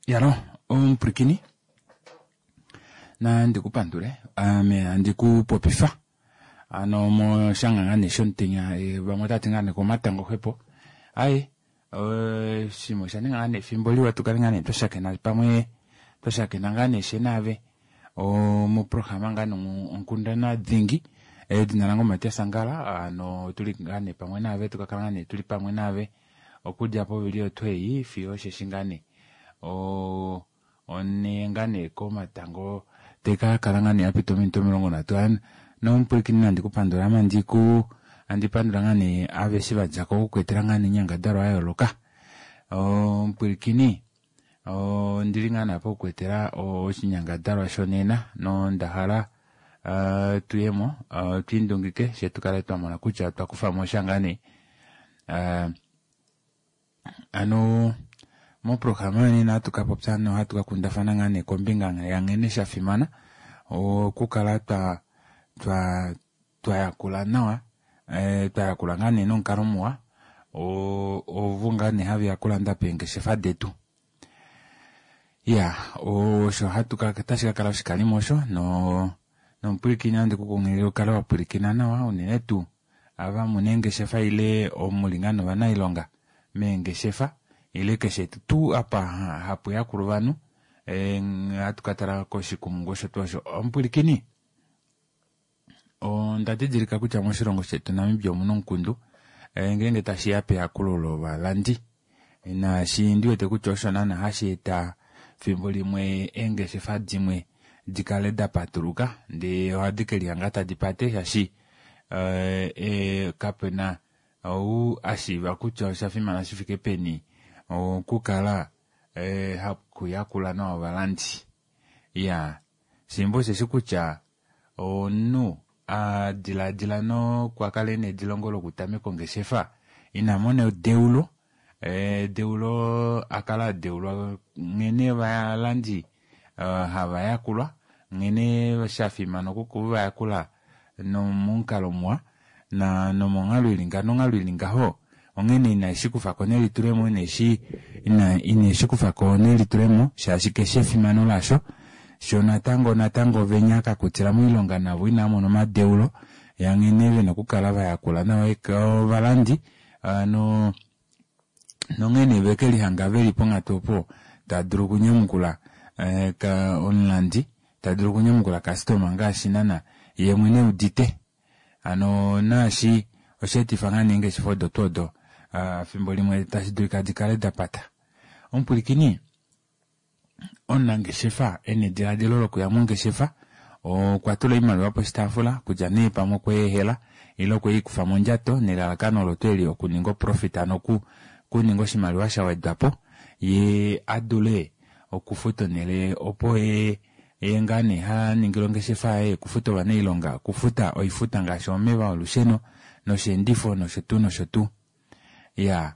Yalo, prikini. Na ndikupandule, me ndikupopifa. Mo shanga ngane shontinga, bamota tingane kumatango hepo. Ai, simo shani ngane fimboli watu kali ngane toshake na pamwe toshake na ngane shenave. Mo programa ngane nkunda na dhingi. Dinarango Matia Sangala, no tuli ngane pamwe nave, tukakala ngane tuli pamwe nave. Okuja po video twei, fio sheshingane. One ngane koma tango teka kalangani apito minto milongo na tuan no mpuliki nandi kupandura mandiku andi pandura ngani ave shiva jako kwetera ngani nyanga daro ayo loka mpuliki ni ndiri ngana po kwetera chinyanga daro shonena no ndahala tuyemo twindungike shetukala twamona kucha twakufa moshangane mo programa ni na tukapopsana hatu kundafana ngane kombinga ngene shafimana kukala twa yakula nawa twa yakula ngane no nkaromwa vunga ne havi yakula ndapenge shefa detu ya sho hatu kakatashika kala shikali mosho no mpuliki ndi kukongero kala wapulikina nawa unenetu ava munenge shefa ile omulingano banailonga menge shefa ile keshetu tu apa hapo ya kuruvanu atukatara koshi kumungosho twasho ampulikini ndadijirika kucha moshirongo shetu Namibia muno nkundu ngenge tashi ape ya kulolo balandi na ndiwe tekuchosho nana hashita fimboli mwe enge shefadi mwe dikaleda paturuka ndi wadikeli angata dipate yashi kapena au ashiva kuchosha fima na shifike peni kukala kuyakula na wabalandi ya simbo sesikucha no dila no kwa kale ne dilongolo kutame kongeshefa inamone deulo akala deulo ngene balandi habayakula ngene shafima no kukuba yakula no munkalo mwa na no mongaluilinga ho ongene inashikufa koneli turemo inashikufa koneli turemo shashike shefi manolasho sho natango venyaka kutira muilonga na wina mono madeulo yangeneve no kukalava yakula na weka balandi no ngene bekeli hangaveli ponga topo taduru kunyamukula ka onlandi taduru kunyamukula customer ngashinana yemwene udite nashi osheti fangani nge shifodo todo fimboli mwe tashidurika dikale dapata umpulikini onange shefa ene diradilolo kuya munge shefa kwa tula imali wapo stafula kujane pamo kwe hela ilo kwe ikufa monjato nilalakano loteli okuningo profit kuningo shimali washa wedapo ye adule okufuto nile opo ngane ha ningilonge shefa kufuto wane ilonga kufuta oifuta nga shomeva olusheno no shendifo no shotu ya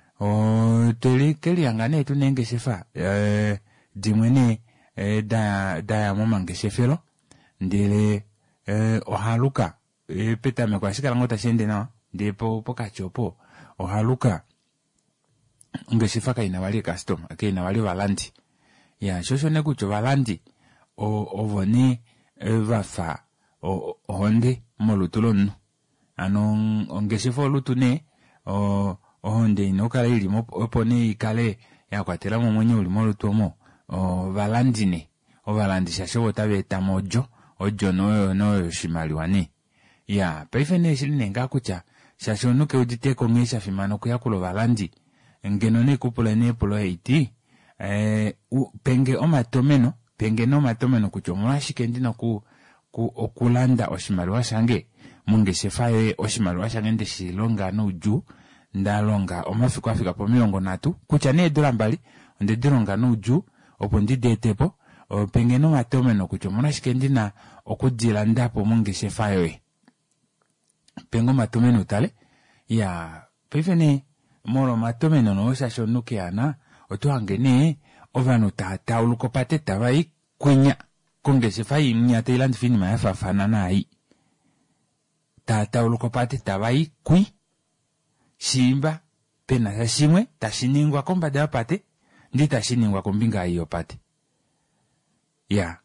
keli angane tunenge shefa dimwene da momange shefelo ndile ohaluka peta me kwa shikala ngota shende na ndipo pokachopo ohaluka nge shefa kaina wali customer kaina wali balandi ya shosho ne kucho balandi ovoni vafa honde molutulonu ongesefo lutune honde inokala ilimo opone ikale yakwatela mu mwenye ulimo lutomo valandine ovalandisha shobo tabeta mojo ojo no shimaliwane ya paifene shiline ngakucha shashonuke uditeko ngesha fimano kuyakulo valandi ngeno ne kupula ne pulo 80 penge no matomeno kuchomwa shikendina ku okulanda oshimaliwa shange mungeshefaye oshimaliwa shange ndeshilonga no uju ndalonga omafiko afika po 30 kucha ne dola mbali ndedilonga no uju opo ndidetepo penge no matomeno kuchomwa shikendina okudila ndapo mungeshefaye pengo matomeno tale ya pefene moro matomeno no shashonuke ana otuangene ovano tata ulukopate tavai kwenya kongeshefa imnyate ilandi fini mayafa fanana ai tata ulukopate tavai kwi shimba pena shimwe tashiningwa kombada pate ndita shiningwa kombinga iyo pati. Ya.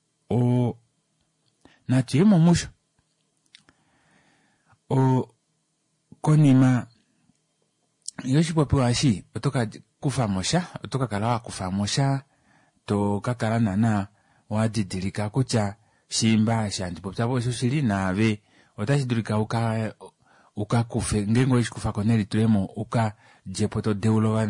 Na tuyemo musho. Konima yoshipopi washi otoka kufa mosha, otoka kala wa kufa mosha, to kakala nana wadidilika kutya shimba shandipopya bosho shili nave otashidulika uka kufe ngengo ishikufa koneli tulemo uka jepoto deulo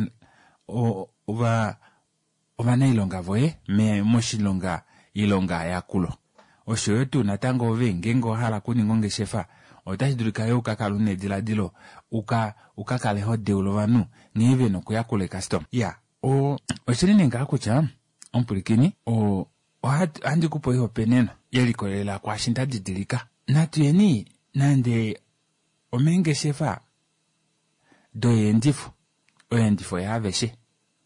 ova ilonga voye me moshilonga ilonga yakulo osho tu natango ove ngengo hala kuninga ongeshefa otashidulika yo ukakalune diladilo uka kaleho deulo vanu nive nokuyakule custom ya oshili nenga kutya ompulikini handi kupo hiyo peneno yelikolela kwa shinda didilika natuyeni nande omengeshefa oyendifo yaveshe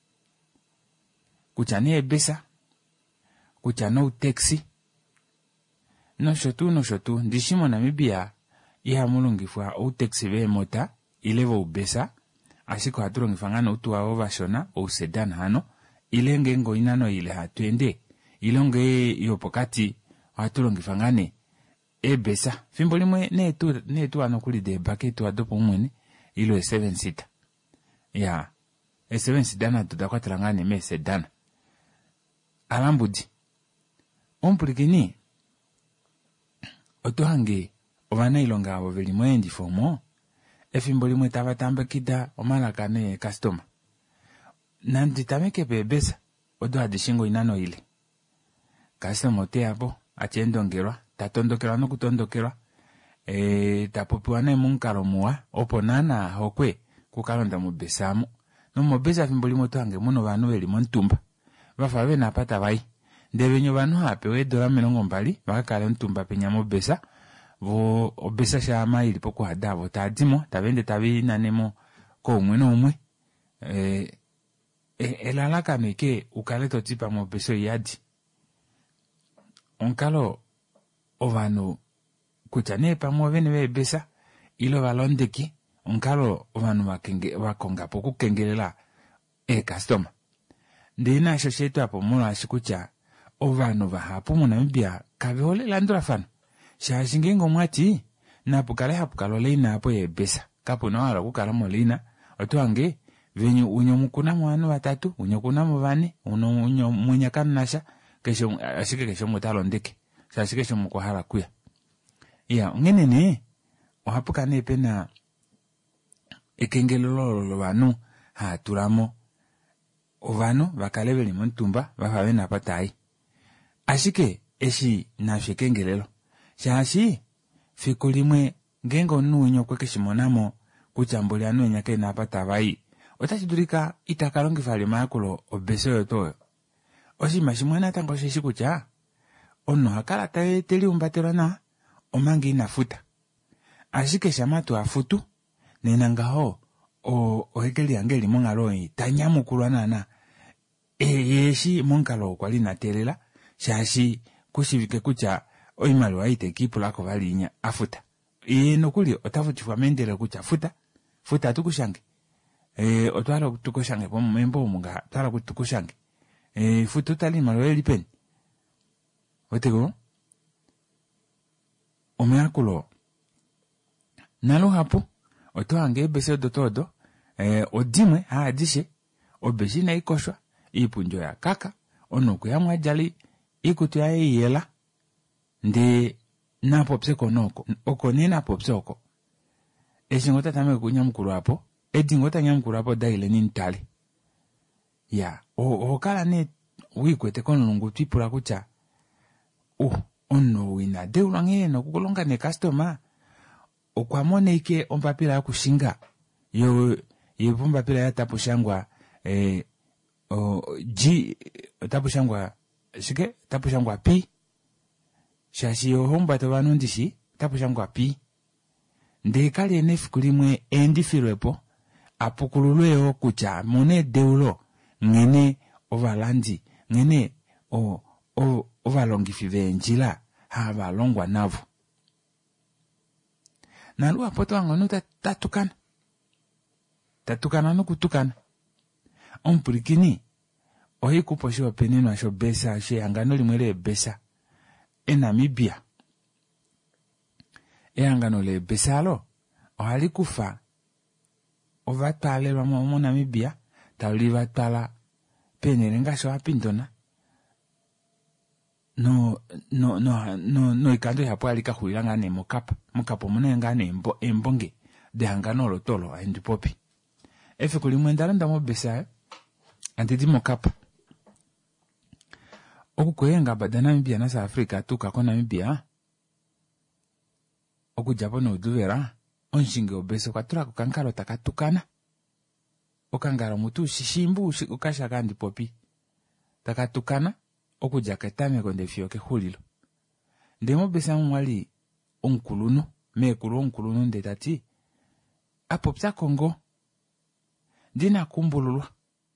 kutya ne ebesa kutya no taxi noshotu ndishimo Namibia ihamulungifwa utaxi ve mota ilevo ubesa ashiko hatulongifwa ngano utuwa ovashona sedan hano ile ngengo inano ile hatuende ilonge yopokati hatulongifwa ngane ebesa fimbo limwe netu anokuli de baketu adopo mwene ilo 7 seater ya 7 sedan tudakwatela ngane me sedan alambudi ompulikini otohange ovana ilonga avo veli mwendi fomo efimbo limwe tavatambakida omalaka ne customer nandi tameke bebesa odo adishingo inano ile customer oteapo atiendongerwa tatondokelwa nokutondokelwa tapopiwa ne munkalo muwa opo nana hokwe kukalonda mubesamo no mobesa fimbo limwe otohange muno vanu veli montumba vafa vena pata vai ndevenyo vanu hapewe $20 vakakale ntumba penya mobesa vo obesa shama ili poku hadavo tadimo tavende tavinanemo ko umwe no umwe elalaka meke ukale totipa mobeso yadi onkalo ovanu kutya ne pamwe vene vebesa ilo valondeki onkalo ovanu wakonga poku kengelela customer ndina shoshetu apo mulo ashikutya ovanu vahapu mu Namibia kavihole landula fano shashingengo mwati napukale hapukalole inapo yebesa kapo na wala kukala molina otuange venyu unyomukuna mwanu watatu unyokuna mvane unyo mwenyakana nasha kesho ashike kesho mutalondeke shashike kesho mukohala kuya ya ngenene ohapuka nepe na ekengelolo vanu haturamo ovanu vakaleveli montumba vafawe napatai ashike eshi nashekengelelo shashi fiko limwe ngengo nuunyo kwekeshimonamo kuchambuli anu enyake napata vai otachidulika itakalongifa limayakulo obeso yotoyo oshima shimwe natango sheshi kutya ono hakala teli umbatelwa na omangi inafuta ashike shamatu afutu nenangaho ohekeli angeli mongalo tanyamukulwa nana yeshi mongalo kwali natelela shashi kushivike kutya oimaliwa aitekipulako valinya afuta nokuli otafutifwa mendele kutya futa tukushange otwala tukushange pomembo munga twala kutukushange futa utali imaliwa elipeni otego omeakulo nalo hapo otohange bese dotodo odimwe haadishe obeshi na ikoshwa ipunjo ya kaka onoku ya mwajali ikutu ya yela ndi napopse konoko oko nina popse oko eshingota tame kunyamukuru hapo edingota nyamukuru hapo daile nintali ya okala ne wikwete konulungu twipula kutya ono wina deulange no kukolonga ne customer okwamone ike ompapila ya kushinga yompapila ya tapushangwa tapushangwa P shashi yohomba tobanu ndishi tapushangwa P ndekali enefiku limwe endifirwepo apukululweyo kutya mone deulo ngene ovalandi ngene ovalongifi venjila havalongwa navo nalu apoto angonu tatukana nokutukana ompulikini ohi kupo sho peneno sho besa she angano limwele besa Namibia angano le besalo ohali kufa ovatwalelwa mo Namibia tali vatwala penele ngasho apindona no ikando yapo alika hulila ngane mokapa muna ngane embonge de hangano lotolo andi popi efe kulimwe ndalanda mo besa antidi mokapa okukwenga bada Namibia na South Africa tuka ko Namibia okujabo no duvera onshinge obese kwatura kukankalo takatukana okangara mutu shishimbu ukashaka andi popi takatukana okuja ketame konde fioke hulilo ndemo besa mwali onkulunu mekulu onkulunu ndetati apopsa Kongo dina kumbululwa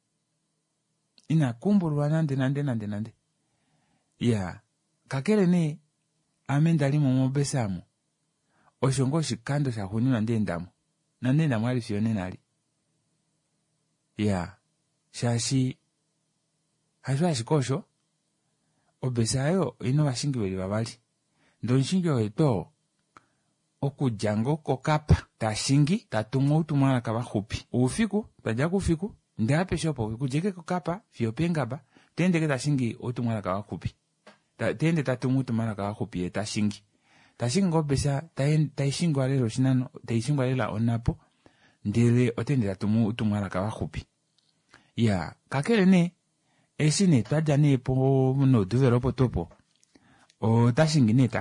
nande ya kakele ne amendali mo besamo oshongo shikando sha hunu nande ndamo ali fione nali ya shashi hashwa shikosho obesayo ino bashingi beli babali ndonshingi weto okujango kokapa tashingi tatungo utumala kabahupi ufiku taja kufiku ndape shopo kujeke kokapa fiopengaba tende tashingi utumala kabahupi tende tatungo utumala kabahupi tashingi ngobesa taishingwa lelo shinano taishingwa lela onapo ndele otende tatumu utumala kabahupi ya kakele ne esine twaja ne po no developo topo o tashingi ne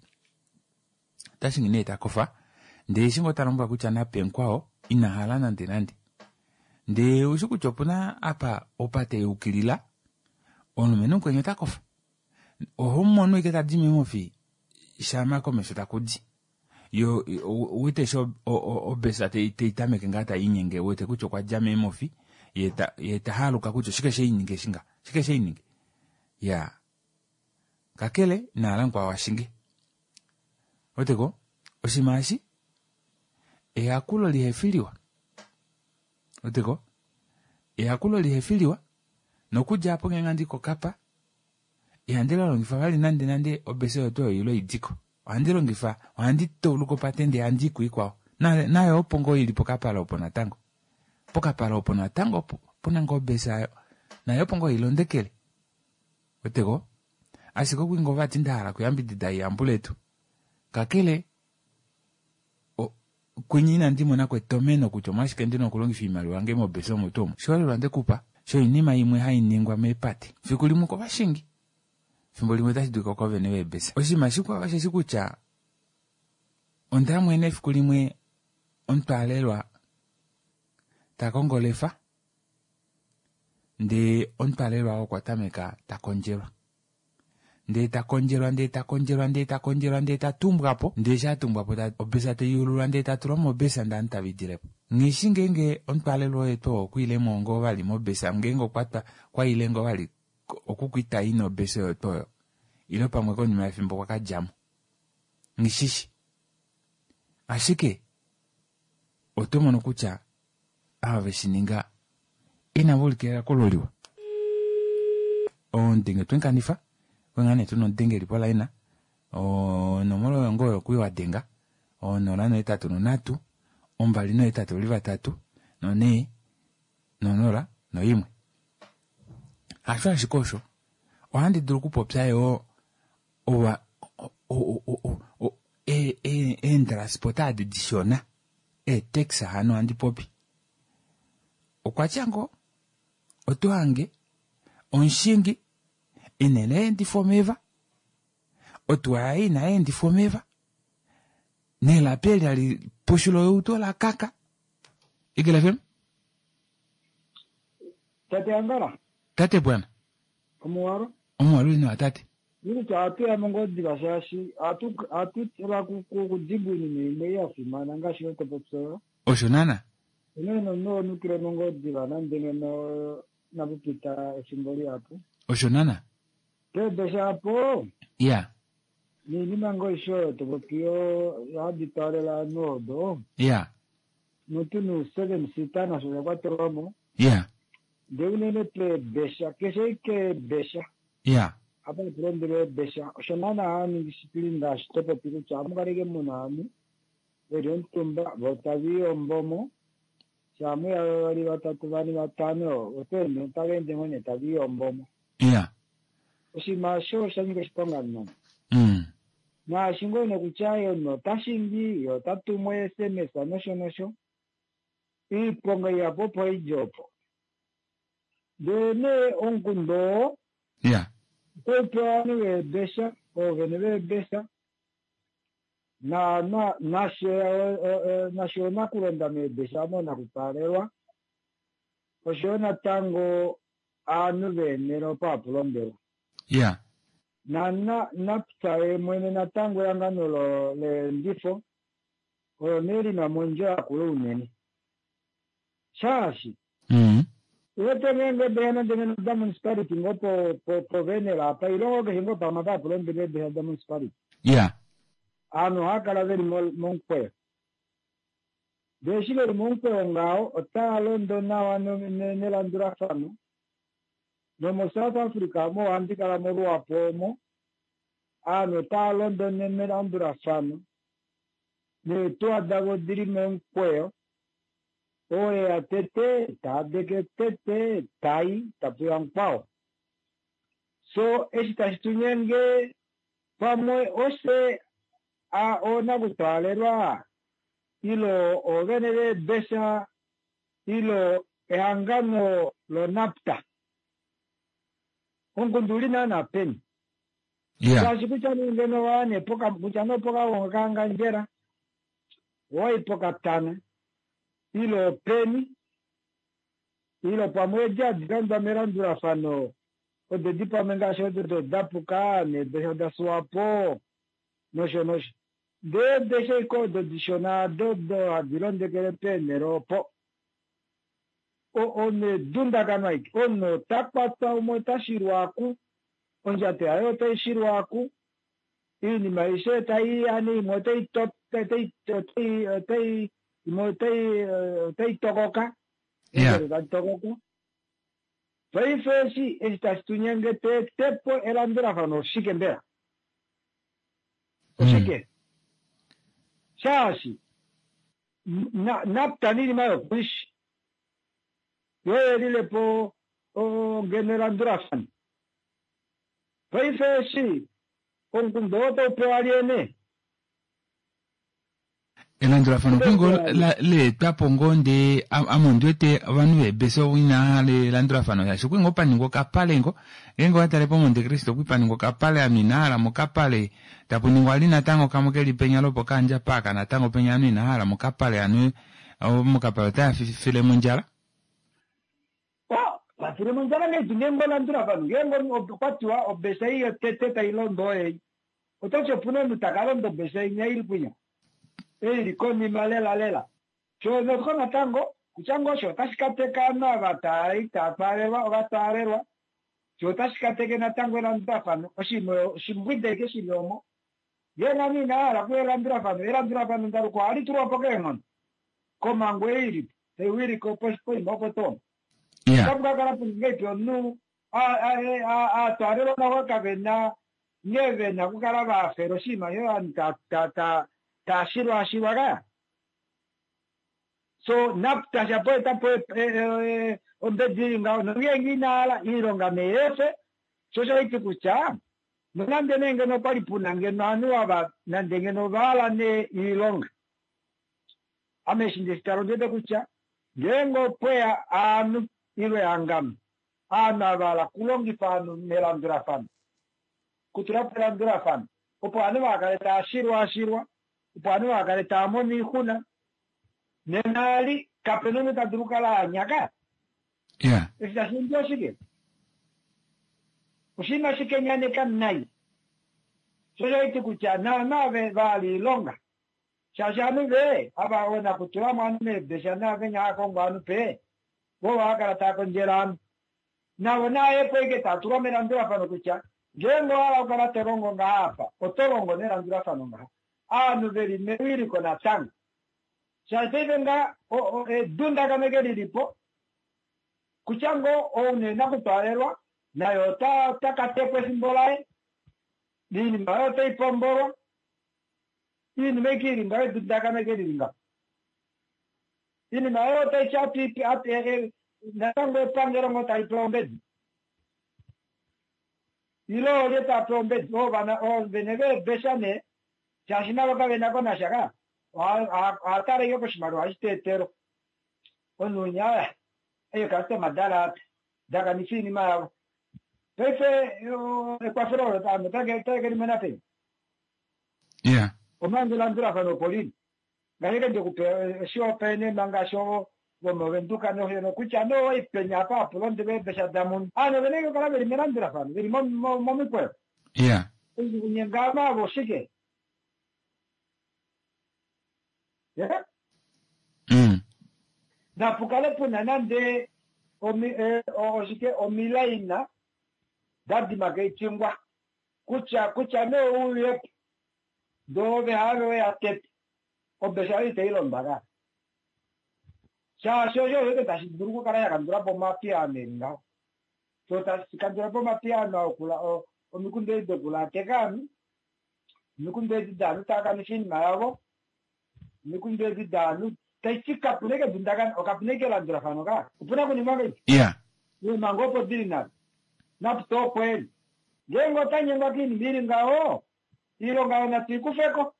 takofa nde shingo taromba kuchana penkwao inahala nande nde usikuchopuna apa opate ukilila onumenu kwenye takofa ohomono iketa dimi mofi shama komesho takudi yo wete sho obesa te itameke ngata inyenge wete kucho kwa jame mofi yeta haluka kucho shike ininge ya kakele na alankwa washinge oteko oshimashi eyakulo lihefiliwa nokuja hapo ngandi kokapa yandela longifa bali nande obese oto yilo idiko andelo ngifa andi toluko patende andi kuikwao nayo opongo ilipo kapala opona tango pona ngobesa nayo pongo ilondekele oteko asiko kwingo vatindala kuyambidida yambuletu kakele kwenyina ndimo na kwetomeno kucho mashikende no kulongifa imali wange mo beso motomo shole lwande kupa sho inima imwe hainingwa mepati fikulimu ko bashingi fimboli mweta shiduka kwa venewe besa oshimashikwa bashikucha onda mwene fikulimwe ontwalelwa takongolefa nde ontwalelwa okwatameka takonjelwa nde tatumbwapo nde shatumbwapo obesa teyululwa nde tatulwa mobesa ndantabidilepo ngishingenge ontwalelwa eto kuile mongo bali mobesa ngengo kwata kwa ilengo bali okukwita ino besa yotoyo ilo pamwe konyuma ya fimbo kwakajamu ngishishi ashike otomono kucha aveshininga inabulikera kololiwa ondinge twenkanifa wengane tuno denge lipola ina nomolo yongo kuiwa denga nolano etatu nonatu ombalino etatu liva tatu none nonola noimwe ashwa shikosho ohandi dulu kupopsayo owa transportade dishona texa hano andi popi okwachango otuhange onshingi inele endi fomeva otuai na endi fomeva ne la peli ali pushulo uto la kaka igela film tate angara tate bwana omuwaro ino atate yini tate amongodzi bashashi atu tsira kujibu ni meya fimana ngashi yote popso oshonana no nukire mongodzi bana ndenge no nabupita esimboli hapo oshonana Tebe hapo yeah ni mango isho tokio ya ditare la nodo yeah no tunu 7 sitana so ya 4 romo yeah de unene pe besha kese ke besha ya apa prendere besha shamana ani discipline da stopo piru chamugarege munani erentumba votavi ombomo chamu yari watatu bani watano otene talente mone tavi ombomo ya usimasho sange spongana na shingo no kuchayo no tashingi yo tatumwe SMS nosho iponga ya popo ijopo dene onkundo ya Toani we besha o veneve besha na shona kulenda me besha mo na kuparewa o shona tango anu venero pa plombero ya na ptae mwene na tango yangano le ndifo o neri na monja kulo uneni shashi Wete ngenge bena dengan da municipality ngopo po venera pa ilongo ke hingo pa mata pulon de da municipality ya ano hakala veri monkwe de shile monkwe ngao ota londo na wano ne landura fano no mo South Africa mo andi kala mo ro apomo ano ta londo ne landura fano ne to adago diri monkwe Oe a tete, ta deke tete, tai, tapu yang pao. So, esta stunyenge, pamoe ose a ona gutalerwa, ilo o venere besa, ilo e angano lo napta. Onkundulina na pen. ya Kasi kuchani ngeno wane, kuchano poka wanganga njera, wai poka tana. Ilo peni, ilo pamoja diganda merandura fano o de dipa menga shodo do dapuka ne de da suapo nosho de se ko do dishona do adiron de kere penero po o ne dunda kanai ono tapata o mota shirwaku onja te ayo te shirwaku ini maisha tai ani motei top tei motei tokoka tokoka Fai fesi esta stunyenge te tepo elandra fano shikembera oshike shashi napta nini mayo kuishi yo lile po o generandra fan Fai fesi konkundoto po aliene elandura fano pingo le tapongo nde amondwete vanwe beso wina le landura fano ya shukwengo paningo kapalengo engo atale po Monte Cristo kupaningo kapale aminala mo kapale tapuningo alina tango kamokeli penyalo pokaanja paka na tango penyano inahala mo kapale anu mo kapale ta file munjala la file munjala ne dunengo landura fano yengo opatwa obesai tete tailondo otocho puno mutakalondo besai nyail punya koni malela cho no kona tango kuchango sho tashikate kana batai taparerwa cho tashikate na tango na ndafano shimwide ke shilomo yena ni na la kwela ndafano ndaru ko ali turo pokemon koma ngweiri te wiri ko pospo mboko to kabga kala pungeto nu a tarero na waka vena nyeve na kukala ba Hiroshima yo anta ta shirwa so napta ya poeta onde dinga no yengi nala ironga meese so yo ikucha no nande nenga no pari punange no anu aba nande no bala ne ilonga ameshin staro de kucha yengo pea anu iwe angam ana bala kulongi panu melandra fan kutura melandra fan opo anu aga ta shirwa upande wakale tamoni huna nenali kapenone tadruka la nyaka esta sinjo shike ushina shike nyane kan nai solo ite kucha na ve vali longa shashanu ve aba ona kutura manne beshana ve nya ko nganu pe wo wakala ta konjeran na wana e pe ke tatura merandura pano kucha gengo ala kala terongo ngapa otorongo nerandura pano ngapa anu veri mewiri kona tang shasevenga dunda kamegeri lipo kuchango one na kutwalerwa na yota takatekwe simbolae dini mayote ipomboro ini mekiri ngawe dudaka mekiri nga ini mayote chati ate na tango pangero ngota ipombedi ilo leta pombedi o bana o beneve besane chashina baka benako na shaka atare yo kushimaru astetero onunya ayo kaste madala daga nifini ma pefe kwa fero ta mtage menate yeah omanga landura fano polini ngaheke ndikupe sio pene manga sio gomo venduka no heno kucha no ipenya pa pulonde be besadamun ano venege kala be mirandura fano be momi kwe yeah nyangama boshike yeah na pukale puna nande oshike omilaina dadi magaichingwa kucha no uye dove haro ya tet obeshari teilo mbaga cha shoyo yote tashi duruko kara ya kandura boma pia nenga so tashi kandura boma pia na kula omikunde de kula tekami mikunde de danu taka nishin mayago mikunde de danu taichika puneke bundagan okapuneke landura fanoga upuna kunimanga yeah ni mango po dirina napto kweli gengo tanyenga kini miringao ilo ngao na tikufeko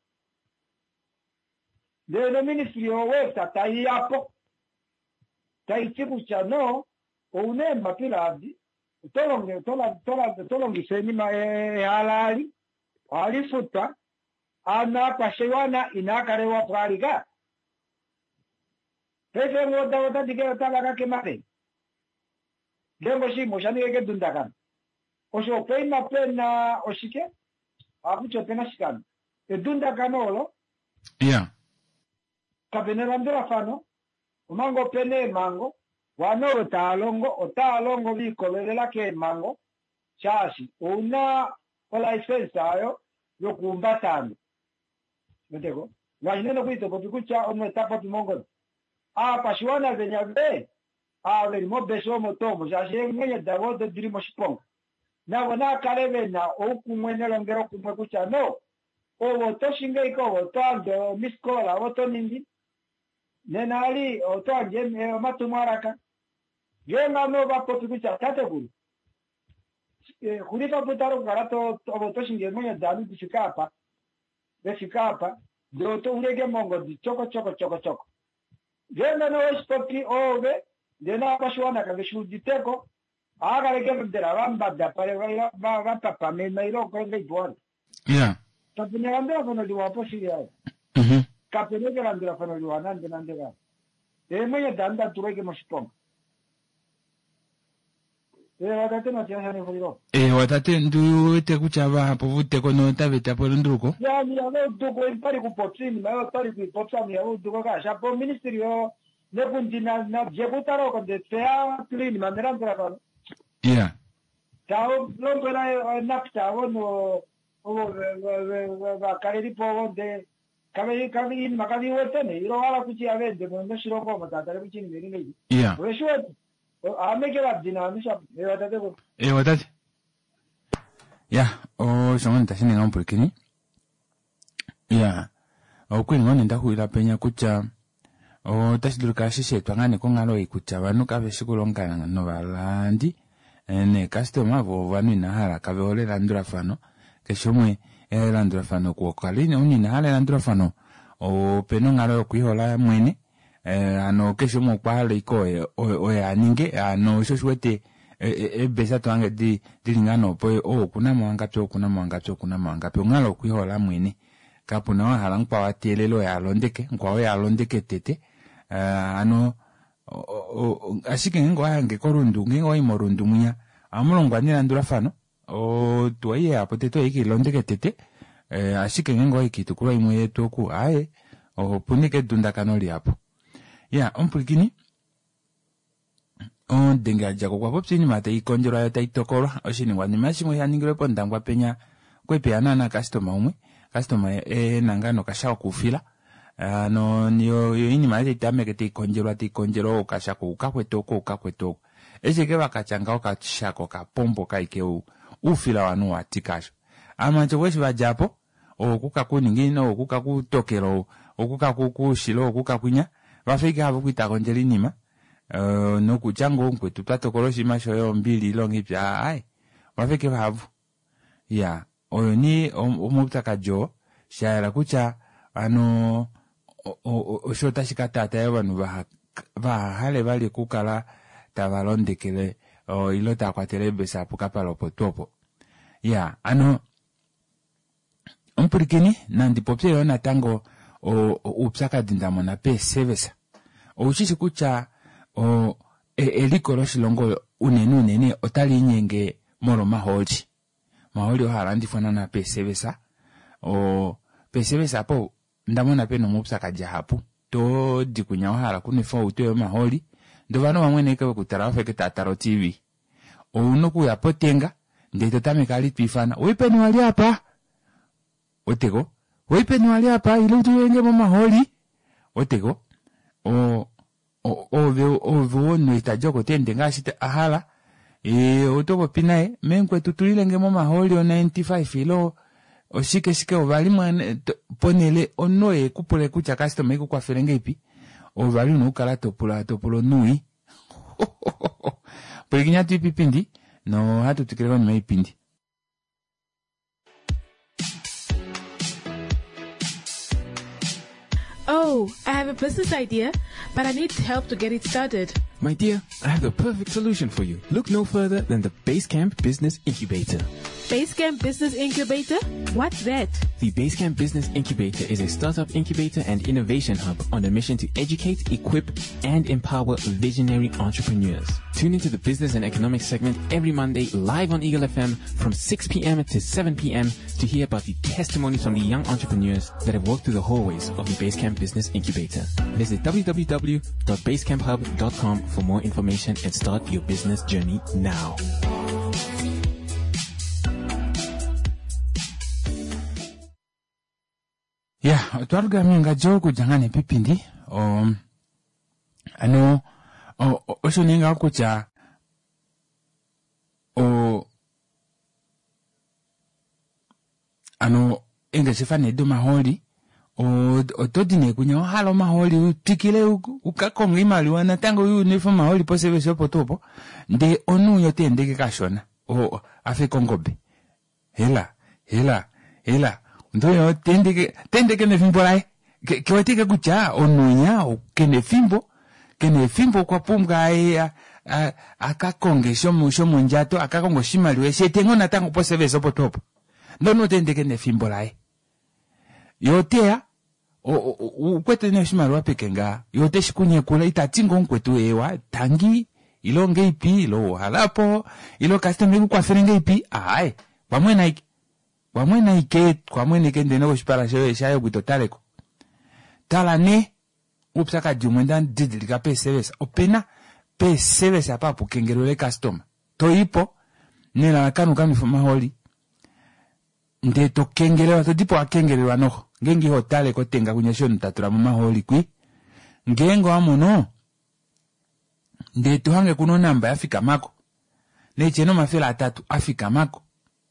de ministry oweta tai hapo tai chiku cha no une mapiladi tolongi seni ma halali alifuta ana pashewana inakarewa prariga pese ngoda dike talaga kemare dengo shi moshani ke dundakan osho pena pena oshike akucho pena shikan edundakan olo yeah kapenerandura fano umango pene mango wano otalongo bikolelela ke mango chashi una ola license ayo yokumbatana ndego wanyene kuito popikucha ono etapa tumongo pashiwana venyabe veri mobeso motomo chashi ngene dago de dirimo shipong na wana kalebe na okumwene longero kumekucha no owo toshinge iko otando miskola oto nindi nenali otoanje matumaraka yenga no bapopikucha kategori kulika putaro karato toshinge moya danu kushikapa befikapa doto urege mongo di choko yenga no stoki ove dena pashwana ka vishuditeko aga leke ndera bambada pale va papa me mailo ko ngai bor yeah tapunyandira kono diwa posiria kapeleke landira fano liwana ndandega moya danda tureke moshipong watate no tiana ne foliro watate ndu te kuchava hapo vute kono taveta po ndruko ya mi ave duko impari ku potini ma pari ku potsa mi ave duko ka shapo ministerio ne kunjina na jebutaro ko de tea plini mandera ndra fano yeah tao lombera napta wono va kareri po de kavi in makavi wotene iro wala kuchi avende no shiroko matata kuchi ni ngi yeah wesho amekela dinamisha watate yeah shomani tashini ngampo likini yeah okwini ngone ndahuila penya kucha tashiduluka shishe twangane kongalo ikucha vanu kave shikulongana no balandi ne customer vo vanu inahala kave ole landura fano keshomwe landura fano kwa kalini unina hala landura fano peno ngalo kuihola mwene ano kesho mo kwale iko aninge ano shoshwete besa twange di lingano po kuna mwanga pe ngalo kuihola mwene kapuna wa halang pa watelelo ya londeke nkwa ya londeke tete ano ashike ngo hange korundu ngo imorundu munya amulongwa ni landura fano tuwaye apo teto iki londeke tete ashike ngo ikitukura imwe toku ae punike dunda kanoli hapo ya ompulkini denga jago kwa popsini mate ikonjero ya taitokora oshini wani mashimo ya ningire po ndangwa penya kwepeana na customer umwe customer nangano kasha kufila no niyo ini mate tameke te ikonjero kasha ku kakwetoko echeke bakachanga okachako kapompo kaike ufila wanu watikasho amancho weshi bajapo okukakuningina okukakutokero okukakukushilo okukakunya bafika abo kwitakonjeli nima nokuchango nkwetu twatokoloshi mashoyo mbili longipya ai bafike bavu ya oyo ni omutaka jo shaira kucha ano oshota shikatata y'abantu bahale bali kukala tabalondekele ilo takwatele besa pukapalo potopo ya ano ompurikini nandi popye yona tango upsaka dindamo na pe sevesa uchishi kucha elikolo shilongo unene otali nyenge moro maholi ohalandi fana na pe sevesa pe sevesa po ndamona pe no mupsaka jahapu to dikunya ohala kunifo utoyo maholi ndovano wamwene ikawe kutara wafeke tataro TV unoku ya potenga ndeto tamekali twifana wipeni wali hapa otego wipeni wali hapa ilutu wenge maholi otego ove no itajoko tende ngashita ahala otoko pinae menkwe tutulilenge maholi o 95 ilo oshike ovali mwana ponele onoe kupule kucha customer iku kwa ferenge ipi ovali no kala topulo nui Peginya tu pindi no hatu tukireva ni maipindi. Oh, I have a business idea, but I need help to get it started. My dear, I have the perfect solution for you. Look no further than the Basecamp Business Incubator. Basecamp Business Incubator? What's that? The Basecamp Business Incubator is a startup incubator and innovation hub on a mission to educate, equip, and empower visionary entrepreneurs. Tune into the business and economics segment every Monday live on Eagle FM from 6 p.m. to 7 p.m. to hear about the testimonies from the young entrepreneurs that have walked through the hallways of the Basecamp Business Incubator. Visit www.basecamphub.com for more information and start your business journey now. Yeah, tuaruga minga joku jangane pipindi. Osho ninga kucha enga sifane do maholi todine kunya halo maholi utikile ukakonga imali wana tango yu nifo maholi posebe sopo topo nde onu yote ndeke kashona afe kongobe hela ndoyo tendeke nefimbo lai kiwatike kucha onunya kene fimbo kwa pumga akakonge shomo njato akakongo shimali wese tengo na tango posebe sopo topo ndono tendeke nefimbo lai yotea ukwete ne shimali wapekenga yote shikunye kula itatingo nkwetu ewa tangi ilonge ipi ilo halapo ilo customer kwa ferenge ipi ai Wamwena ike kwa mwene kende na kushipara shayo kutotaleko. Tala ne upsaka jumwenda didilika pe service. Opena pe service hapa pukengerole customer. To ipo nila nakanu kami fuma holi. Nde to kengelewa to tipo akengelewa noho. Ngengi hotale kotenga kunyesho ntatura muma holi kui. Ngengo amono. Nde tuhange kuno namba Afrika mako. Necheno mafela atatu Afrika mako.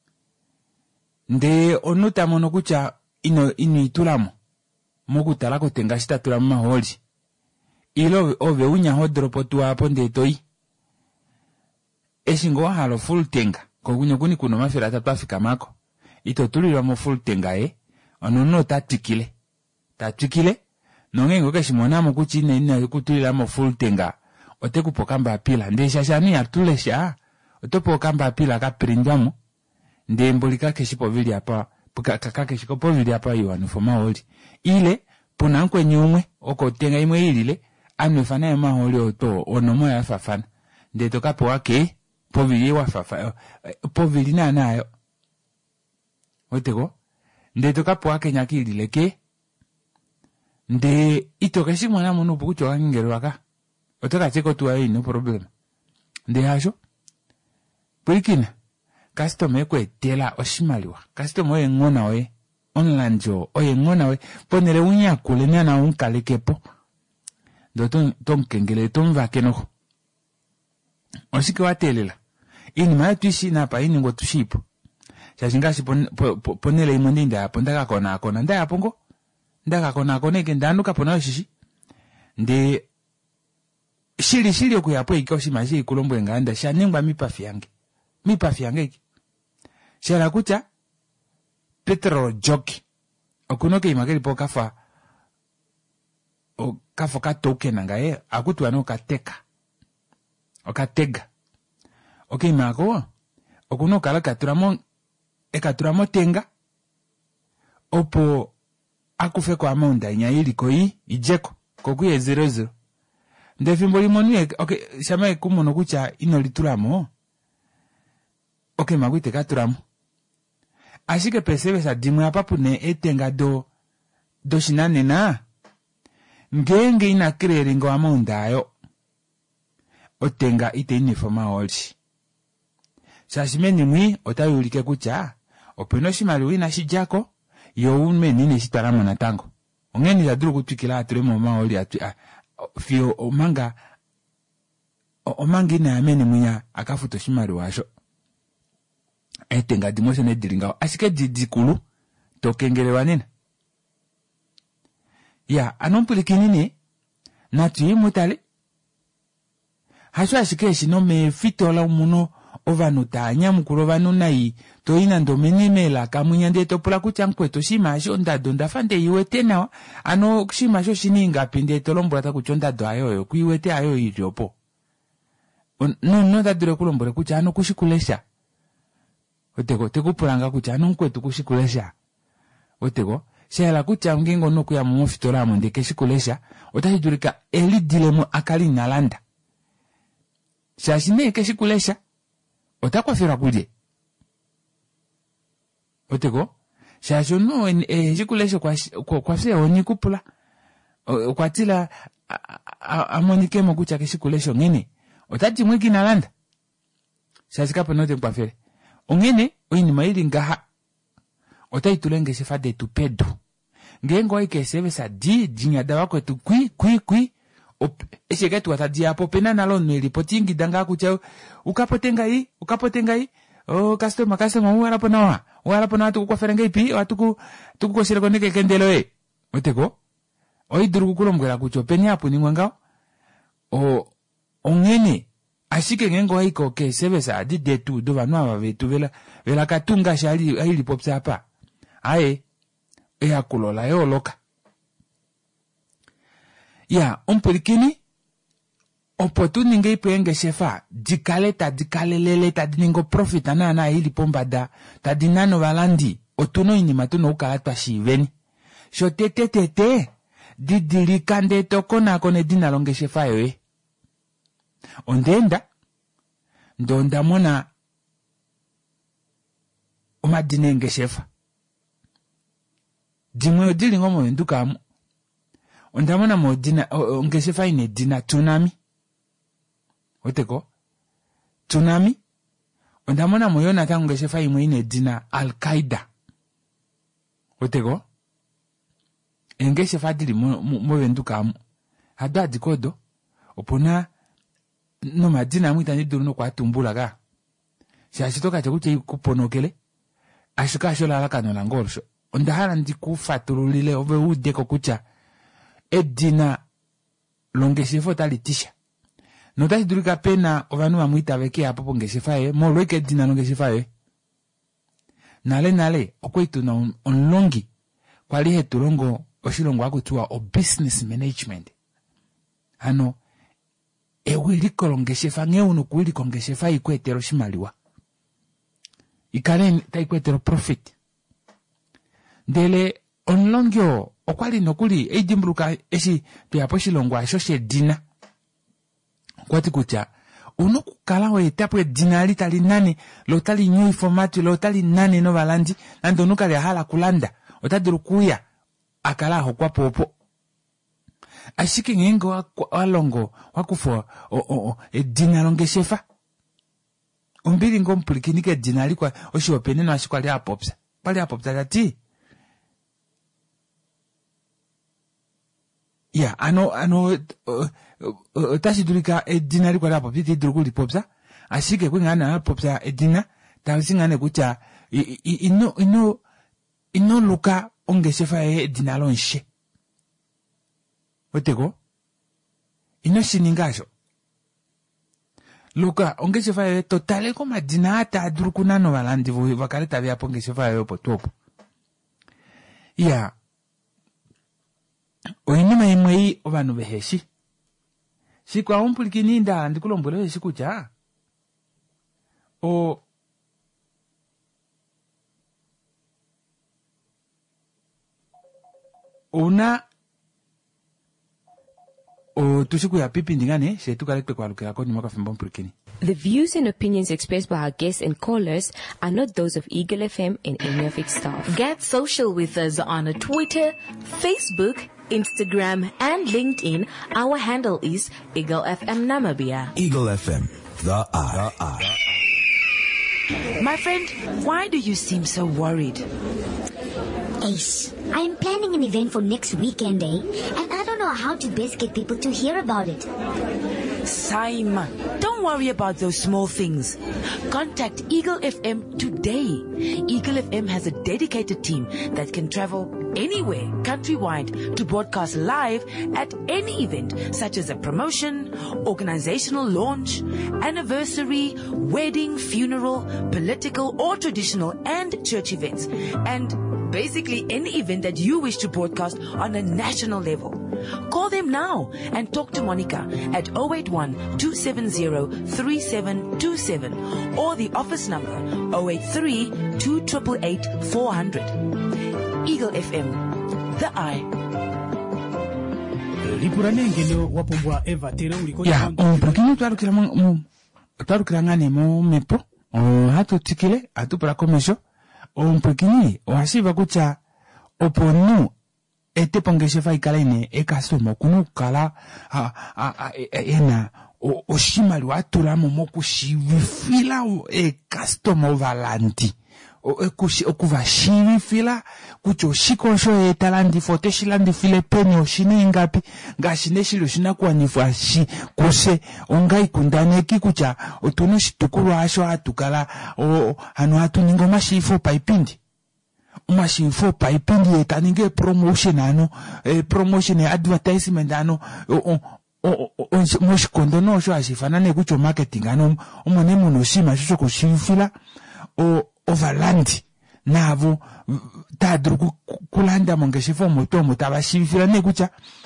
Nde onuta mono kucha ino itulamo moku talako tenga shita tulamo maholi ilo ove unya hodropo tuwapo nde toi eshingo halo full tenga kogunyo kuni kuno mafira tatu Afrika mako ito tulilo mo full tenga onono tatikile nongengo keshimona mo kuchi ina kutulilo mo full tenga ote kupokamba pila nde shashani atulesha otopokamba apila kaprindamo nde mbolika keshipo vili hapa kakake shikopo vili hapa yuwanu foma holi ile puna nkwe nyumwe oko tenga imwe ilile anwefana ya maholi oto onomo ya fafana nde tokapo wake povili wa fafa povili na nayo otego nde tokapo wake nyaki ilile ke nde itokeshi mwana munu pukucho wangingero waka otoka cheko tuwa no problem nde hasho pulikina customer kwe tela oshimaliwa customer oye ngona oye online jo oye ngona oye ponele unya kule na unkalekepo do ton kengele ton vakeno osike watelela ini maya tuishi napa ini ngo tushipo shashingashi ponele imondi ndapo ndaka kona ndapo ngo ndaka kona ike ndanuka pona shishi nde shili okuyapo ikoshi maji kulombo nganda shanengwa mipafi yange iki shala kucha Petro Joki okunoke imageli po kafa katoke nangaye akutu ano okatega imako okunoka la katuramo tenga opo akufe kwa maunda nyaili koi ijeko kokuye 00 ndefimbo limoni shama kumuno kucha inolituramo makwite katuramo ashike pesebe sa dimwe apapune etenga do shinanena ngenge inakrere ngo amondayo otenga ite inifoma oli shashimeni mwi otayulike kucha openo shimali ina shijako yo unmeni ne shitaramo natango ongeni za duru kutukila aturemo maoli fio omanga ina ameni mwinya akafuto shimali washo etenga dimosho ne diringao ashike didikulu tokengelewa nina ya anompulikinini natu mutale hasho ashike shino me fitola muno ovanu tanya mukuro vanu nai toina ndomeni mela kamunya nde topula kuchankweto shimasho ndado ndafande iwete nawa ano shimasho shininga pinde tolombura ta kuchondado ayoyo kuiwete ayo iriopo no dadure kulombure kucha ano kushikulesha otego tekupulanga kucha ano nkwetu kushikulesha otego shela kucha ngingo no kuya mu fitola mu ndeke shikulesha otahidurika eli dilemo akali nalanda shashine ke shikulesha otakwafira kuje otego shasho no shikulesha kwa se oni kupula kwatila amonike mo kucha ke shikulesha ngene otati mwiki nalanda shashika panote kwafere ongene oyini maili ngaha otaitulenge sefa de tupedo ngengo ike seve sa dinya dawa kwetu kwi esheketu watadi hapo pena nalo nilipotingi danga kucha ukapotenga hii customer warapo na watu kwa ferenga ipi watu tukukoshira koneke kendelo oteko oiduru kulomgera kucho penya hapo ningwangao ongene ashike ngengo iko ke seve sa de tu do vanwa bavetu vela katunga shali ili popsa hapa ae kulola loka ya umpulikini opportunity nge ipenge shefa dikalelele tadiningo profit na ili pomba ta dinano valandi otuno inima tuno ukalatwa shiveni shotetete didirikande tokona kone dinalonge shefa yoe ondenda ndonda mona umadinenge shefa dimwe dilingo mo ndukamu ondamona mo dina ngeshefa ine dina tsunami oteko tsunami ondamona mo yona tangu ngeshefa imwe ine dina Al-Qaeda oteko ngeshefa dili mo vendukamu hada dikodo opona no madina mwita ni duru no kwa tumbula ka shashitoka chakuche kuponokele ashika shola lakano la ngolsho ondahara ndikufatululile ove udeko kucha edina longesefo talitisha notasi durika pena ovanu mamwita veke apopo ngesefo molweke edina longesefo nale okwetu na onlongi kwali hetulongo oshilongo akutua o business management ano ewiliko longesefo ngeuno kuwiliko ngesefo ikwetero shimaliwa ikale taikwetero profit ndele onlongyo okwali nokuli ejimbruka eshi tuyapo shilongo asho shedina kwati kucha unokukala wetapo edina litali nane lotali nyui formati lotali nane no valandi nando nukali hala kulanda otadiru kuya akala aho kwa popo ashiki ngengo walongo wakufo edina longeshefa umbili ngompulikinike edina alikwa oshopene no ashikwali apopsa pali apopsa tati ya tashidulika edina liko lapo piti drugu lipopsa ashike kwingana popsa edina tawsingane kucha ino luka ongeshefa edina lonshe weteko ino shiningasho luka ongeshefa totale ko madina ata drukunano balandi vakale tabia pongeshefa yopo topo ya oinima imwe obanu beheshi sikwa umpulikini nda ndikulombole sikucha una tusiku ya pipi ndingane shetukalekpe kwa lukela ko nyuma kafimbo umpulikini. The views and opinions expressed by our guests and callers are not those of Eagle FM and any of its staff. Get social with us on Twitter, Facebook, Instagram, and LinkedIn. Our handle is Eagle FM Namibia. Eagle FM, the eye. My friend, why do you seem so worried? Ace, I am planning an event for next weekend, and I don't know how to best get people to hear about it. Saima, don't worry about those small things. Contact Eagle FM today. Eagle FM has a dedicated team that can travel anywhere countrywide to broadcast live at any event, such as a promotion, organizational launch, anniversary, wedding, funeral, political or traditional and church events, and basically any event that you wish to broadcast on a national level. Call them now and talk to Monica at 081-270-3727 or the office number 083-288-400. Eagle FM, the eye. Ya, mpukini tuarukira ngane mo mepo, hatu tikile, hatu para komesho, mpukini, wasiva kucha, oponu, ete pongeshefa ikalene, ekasomo, kunu kala, ena, oshimali watula momoku shivifila, customer valanti. Okuva shivifila, kucho shikosho talandi fote shilandi file peni oshine ingapi, ngashine shilu shina kwa nifashi, kuse, ongai kundaneki kucha, otunu shitukuru asho atukala, hanu hatu ningoma shifo paipindi. Umashifo paipindi etaninge promotion promotion advertisement moshikondo no sho ashifanane kucho marketing umonemu no shima sho kushifila overland navo tadru kulanda mongeshefa motomo tabashifila nekucha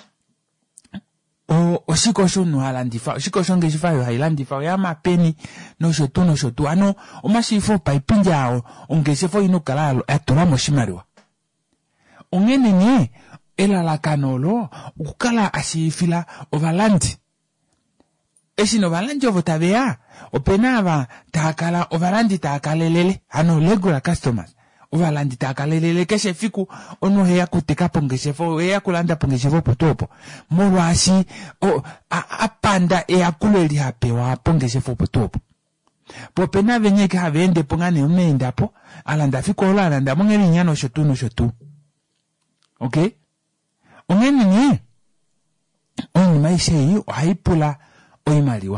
oshikosho no halandifa oshikosho ngeshifa yo hailandifa ya mapeni no shotu omashifo paipindi ao ongeshefa ino kalalo atola moshimariwa ongenene elala kanolo ukala ashifila overland esino overland ovotabea openava takala overland takalelele regular customers overland takalelele keshe fiku ono heya kuteka pongesefo heya kulanda pongesefo potopo molwashi apanda eyakuleli hapewa pongesefo potopo popena venyeke havende pongane umendapo alanda fiku alanda mongeli nyano shotu okay ongenini oni maisha haipula oimaliwa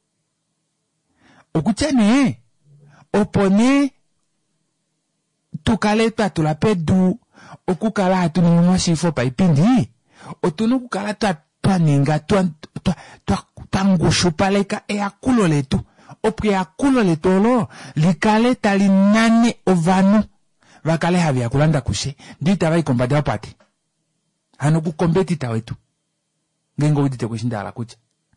okuchane opone tukale tula pedu okukala hatuni mwashifo paipindi otunu kukala twaninga twangushupaleka eyakulo letu opwe eyakulo letu olo likale talinane ovanu vakale havya kulanda kushe ndita vaikombada wapati hano kukompetita wetu ngengo udite kushindala kucha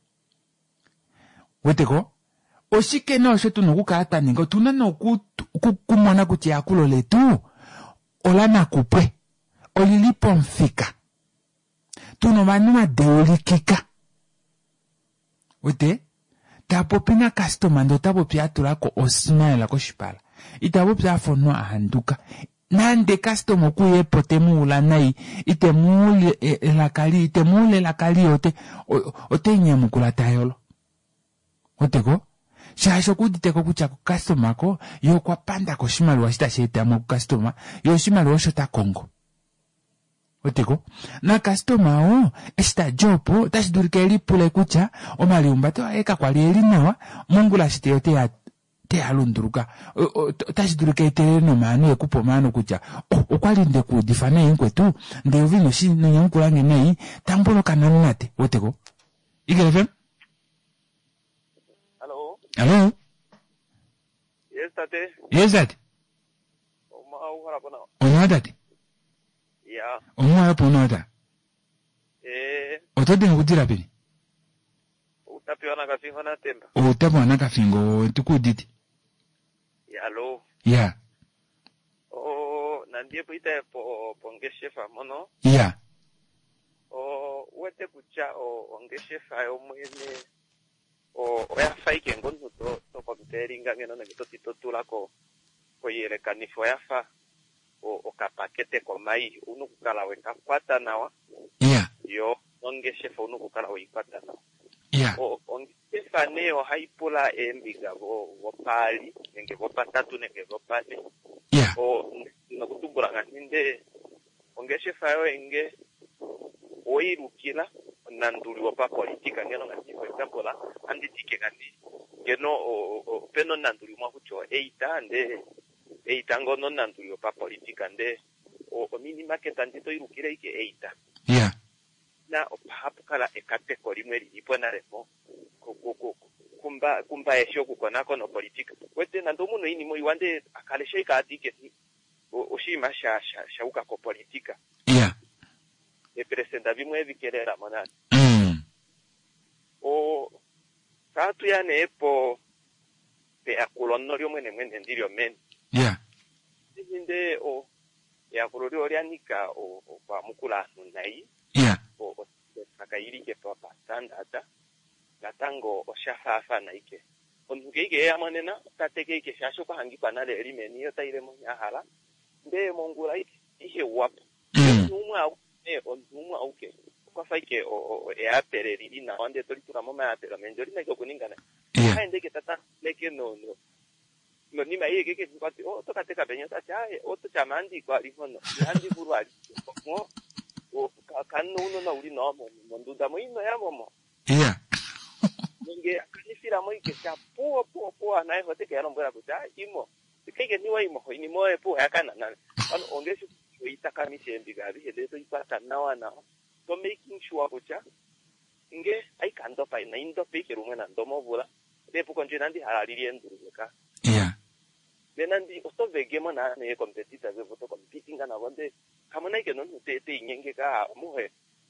weteko oshike no shetu nokukala taninga tuna kumona kuti yakulo letu olana kupwe olilipo mfika tuno manuma deolikika wete tapopina customer ndo tapopia tulako osmaila ko shipala itapopia fono ahanduka nande customer kuye potemu ulanai itemule lakali ote nyamukula tayolo oteko shasho kuditeko kucha ku customer ko yo kwa panda ko shimali washita sheta mu customer yo shimali washota Kongo oteko na customer o esta jopo tashidurikeli pule kucha omaliumba to eka kwali nawa mungula siteyote te alunduruka tashidurike tere no manu ekupo manu kucha okwali nde ku difana inkwetu nde uvino shi no nyankulange nei tambolo kananate oteko Eagle FM. Hello. Yes, tate. Yes, tate. Ono tate. Yeah. Ono hapo ono tate. Otode ngudira peni. Utapiwa na kafingo na temba. Utapiwa na kafingo tukuditi. Hello. Yeah. Nandie puita pongeshefa mono. Yeah. Wete kucha ongeshefa yo mwene oya faike ngono to komputeringa ngeno na kito titotula ko yere kanifo yafa okapakete ko mai unukukala wenga kwata nawa. Yeah. Yo ongeshefa unukukala wikwata nawa. Yeah. Ongeshefa neo haipula embiga pali nenge patatu nenge pale. Yeah. Nakutubura ngande ongeshefa yo enge oirukila nanduli wapa politika ngeno ngati for example anditike ngati ngeno peno nanduli mwa kucho 8 ande 8 ngono nanduli wapa politika nde o mini market andito irukile ike 8. Yeah. Na opahapu kala ekategori mwe lipo na remo kumba esho kukonako no politika wete nando muno ini mo iwande akalesha ikatike oshima shauka ko politika. Yeah. Presenta vimwe vikerera monani. Katu ya nepo pe akulonorio mwene ndirio men. Yeah. Nde ya kulorio lianika kwa mukula nunai. Yeah. Akairike papa standard gatango oshafafa naike. Onugege ya manena tateke ike shasho kwa hangi kwa nale elimeni yota ile monyahara. Nde mongula ihe wapo. Ontumwa auke kwa faike ya pereri na onde tolitura mama ya pera menjori na kuningana. Yeah. Ndeke tata leke no nima yeke ke kwati to kateka benyo tacha to chamandi kwa lihono handi burwali mo kanu na uli no monduda mo ino ya momo. Yeah. Nge kanifira mo ike cha po na hote ke yarombera kuta imo keke niwa imo ni mo po yakana na ongesho itaka misembigari hedeto ipata nawa to making sure kucha nge aikando pa na indo peke rumwe na ndomo bula depo konjinandi haralili endureka. Yeah. Benandi osto vegemo na ne competitor ze voto competing na wonde kamona ike no te ingenge ka muhe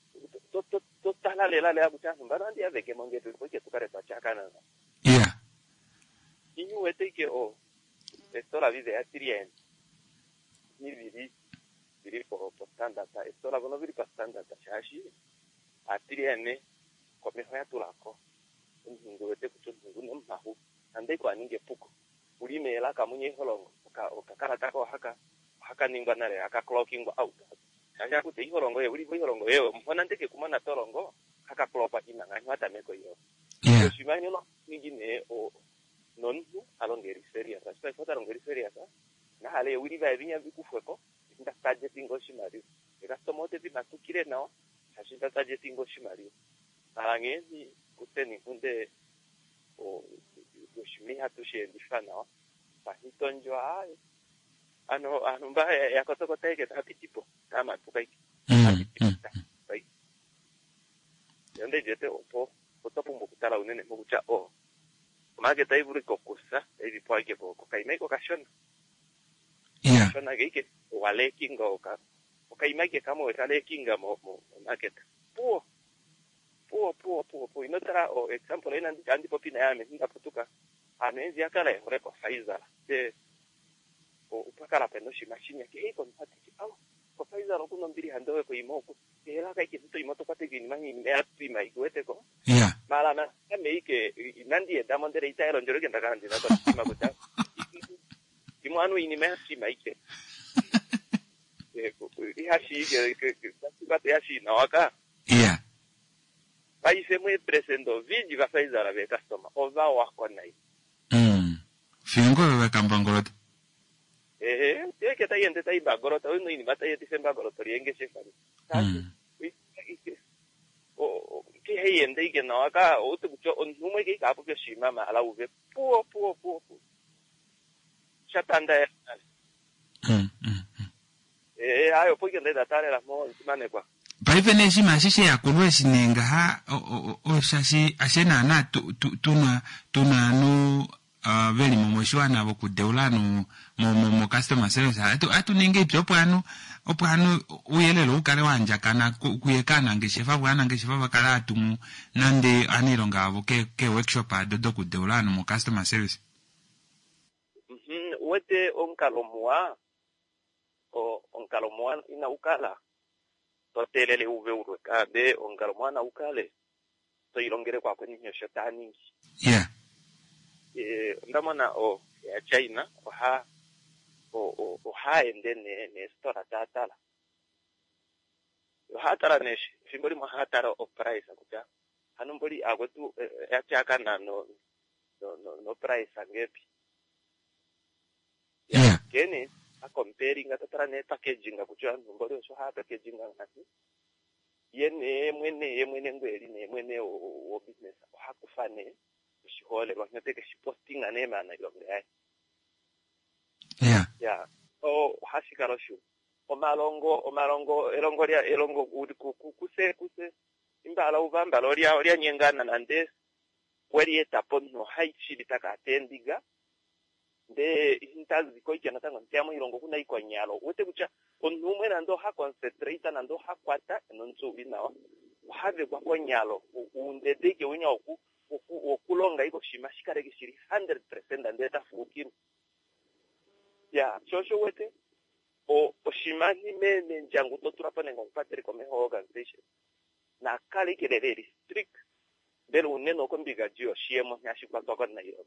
to tala lela le abucha mbarandi ya vegemo ngeto poke tukare pachaka na. Yeah. Inyu wete ke esto la vida ya tirien ni viri por standard esto la gono viri standard shashi atiriene come hoya tulako ngingo wete kutungu no mahu ande kwa ninge puko ulimela kamunye holongo okakara tako haka ningwa nare aka clocking out shaja kuti holongo ye uli holongo ye mfana ndeke kumana tolongo haka clopa inanga hata meko yo. Yeah. Shimanyo no ngine nonhu alongeri serious aspect fota alongeri serious na hale uli va vinya vikufueko nda targeting oshimario ekastomote bimatukire nao hashinda targeting oshimario arangeni kuteni kunde oshimi hatushe ndifana pahitonjo ano mbaya yakotokota yake tapitipo kama tukaiki bai yande jete opo otopumbo kutala unene mokucha mage taiburi kokusa ebi poike boko kaimeko kashona. Yeah. Shona geike wale kinga okaimake kama wale kinga mo market puo inotara example ina andi popina yame nda putuka anenzi akala repo Pfizer de upakala penoshi machine ke iko mpatiki ko Pfizer okuno mbiri handowe ko imoko era kai kitu imoto patiki ni mangi me prima igwete ko. Yeah. Mala na meike nandi edamondere itaero njoroge ndakandi na ko sima ko ta imanu inime sima ike ihashi ke yashi na waka. Yeah. Paise mwe presendo viji va Pfizer ave customer ova wako nai. Fingo wa kambangolot. que está yendo está iba gorota no ni mata yeti semba gorota rienge chefani o que yende que no acá o tu cho on no me que capo que shima ma la uve pu chatanda ayo poi che le datare la mo mane qua Paifene shima shishe ya kulwe sinenga ha o shashi ashena na tuna no veli momoshwana boku deulano mo customer service atu ninge opano uyelelo ukale wanja kana kuyekana ngeshefa bwana ngeshefa bakala atumu nande anironga abo ke workshop adodo ku deulano mo customer service wete onkalomwa ina ukala totelele uve urweka be onkalomwa na ukale to ilongere kwa kwenye shetani yeah ndamana ya China oha ende ne store tatala hatara ne simboli mo hatara o price akuta hanumboli agotu ya chaka na no price angepi yeah kene a comparing atara ne packaging akuta numboli so ha packaging ngati yene mwene ngweli ne mwene o business hakufane shihole baknateke shiposting anema na ilonge yeah hashikaro shu omalongo elongo kuse imbala uvamba loria nyengana nande kweli etapo no haichi bitaka atendiga nde intazi koike natanga ntiamo ilongo kuna iko nyalo wote kucha onumwe nando ha concentrate nando ha kwata nonzo binawa have kwa nyalo undedeke unyaku okulonga iko shimashikare kishiri 100% andeta fukiru ya shosho wete o shimani mene njangu toturapa nengo patri kome organization na kali kelele strict belo uneno kombiga jio shiemo nyashikwa toko na iyo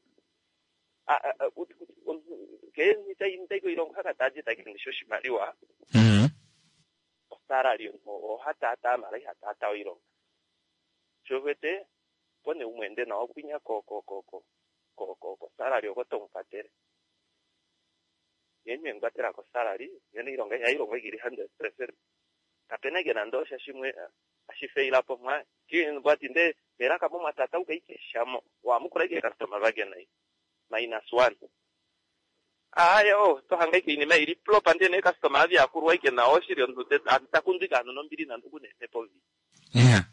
ke nita ko irongo haka taji takingi shoshimaliwa salario o hata mara hata irongo showete pone umwende na okunya ko salario ko tompatere yenye ngbatera ko salary yene ironga ya ironga giri 100% kapena gena ndo shashimwe ashifeila po mwa kin batinde era kama matata ukaike shamo wa mukurege customer bagena -1 ayo to hangaike ni mai riplo pande ne customer ya kurwa ke na oshiri ndute atakundika no mbiri na ndukune nepovi yeah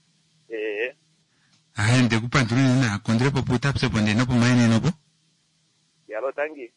ande kupandure na kondre po putapse ponde no po maine no po yalo tangi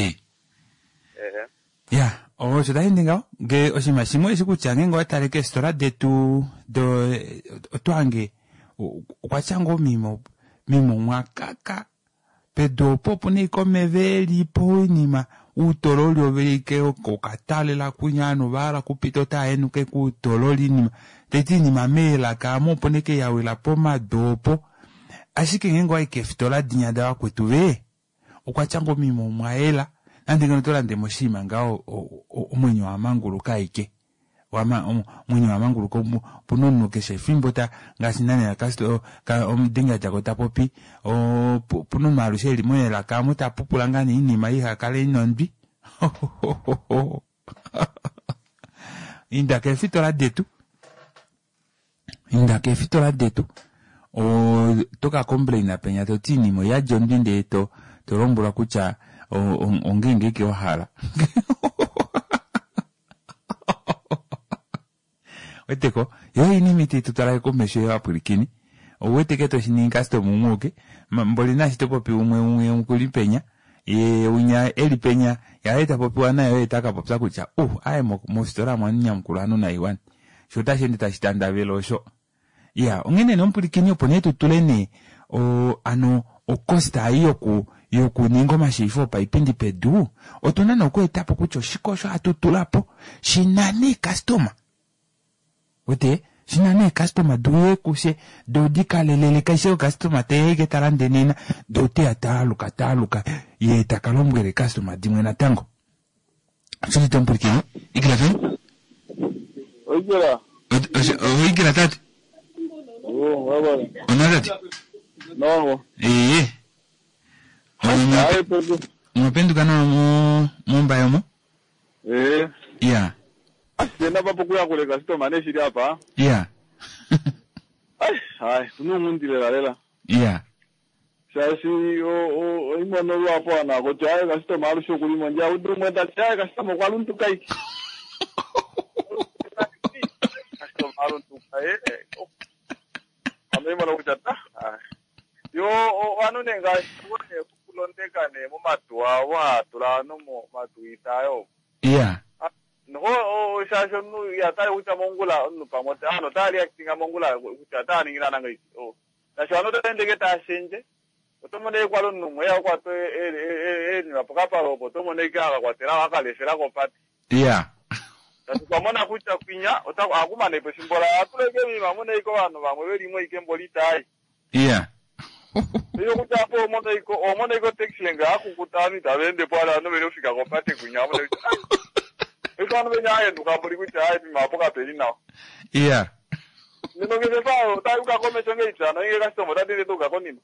ya o chuta hindinga ge oshimashimo isikuchange ngo atareke stora de tu do twange kwachango mimo mwakaka pedo popo ne komeveli po nima utololi ovelike okatale la kunyano bala kupito ta enuke ku tololi nima teti nima mela kamo poneke yawe la poma dopo ashike ngengo ikeftola dinyada wa kwetuve okwachango mimo mwaela nandinga notola ndemo shima ngao omwenyo wa mangulu kaike mwenyo wa mangulu ko punono keshe fimbota ngasinane ya kasto ka omdinga jakota popi punono malusheli mwenye la kamuta pupulanga ni inima iha kale nonbi inda ke fitola detu o toka complain na penya to tinimo ya jondinde to rombula kucha ongenge ke ohala weteko yo inimiti tutala ko mesho ya pulikini o weteke to shini customer muke mbolina shitopo pi umwe kulipenya ye unya elipenya ya eta popi wana yo etaka popsa kucha aye mo stora mwanya mkulano na iwan shota shende ta shitanda velo sho ya ongene no pulikini oponeto tulene o costa yoku ningo mashifo pa ipindi pedu otuna no kwetapo kucho shikosho atutulapo shinane customer ote shinane customer duwe kuse do dikalelele kaisho customer tege tarande nina do te ataluka ye takalomgere customer dimwe na tango sisi tompurikini ikila fe oigila tati wabale onadati no mwapenduka na mumbayo mo Yeah. Asiyena papo kuya kule customer ne shiri hapa. Yeah. Hai, unungundile lela. Yeah. Shashi o imono lwapo ana ko tyaye customer alusho kulimo nja udumwenda tyaye customer kwaluntu kai. Customer aluntu kai. Amema lokutata. Yo anonenga kubone kulondekane mu matwa wa tulano mu matuitayo. Yeah. No shasho nu ya tayi ucha mongula nu pamoja ano tali acting mongula ucha tani ngina ngai. Oh. Na shano tendeke ta shenje. Otomone kwalo nu ya kwa to ni apakapa robo tomone kya kwa tera wakale fera ko pati. Yeah. Tatu kwamona kucha kwinya akuma ne pesimbola atulege mi mamone iko wanu bamweli mo ikemboli tai. Yeah. Iyo kutapo omone iko texlenga akukutani tabende pala no bero fika ko pati kwinya mo. Iko anu benya nduka boli kucha ai mapoka peli na. Yeah. Nino ke sepa ta uka kome chonge itana nge customer tadile to ka konima.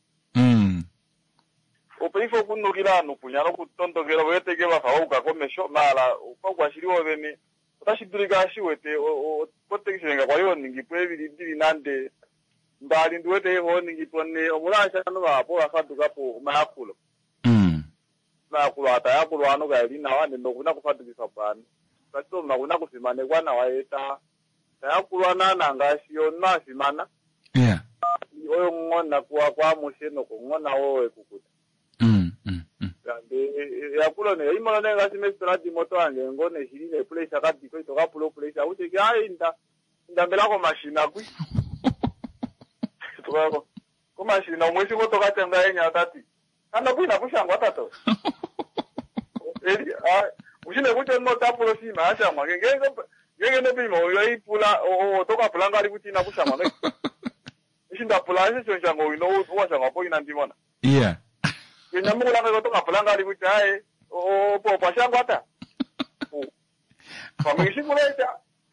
Opeifo kuno kilano kunyano kutonto kera wete ke bafa uka kome sho mala kwa shiriwo beni. Utashidurika shiwete o texlenga kwa yo ningi pwevi dili nande mbali nduwete ho ningi pone omulacha no bapo akaduka po makulo. Makulo atayakulo ano ga lina wande ndokuna kufatukisa bani. Kato makuna kusimane kwana waeta. Tayakulo nana ngashiyo nasimana. Yeah. Oyo ngona kwa musheno ko ngona owe kukuta. Yakulo ne imana nenga simestrati moto ange ngone hirine place akati ko itoka pulo place ute ga ndambela ko machine akwi. Tukako. Ko machine omwesi ko toka tanga enya tati. Anda kuina kushangwa tato. Ushine kuche no tapulo si maasha ngenge no bimo yo ipula o toka pulanga ali kutina kushama no. Ishinda pula isi chonjango ino wasanga po ina ndimona. Yeah. Kenya mula ngo toka pulanga ali kuchae o po pashangwa ta. Pamishi kuleta.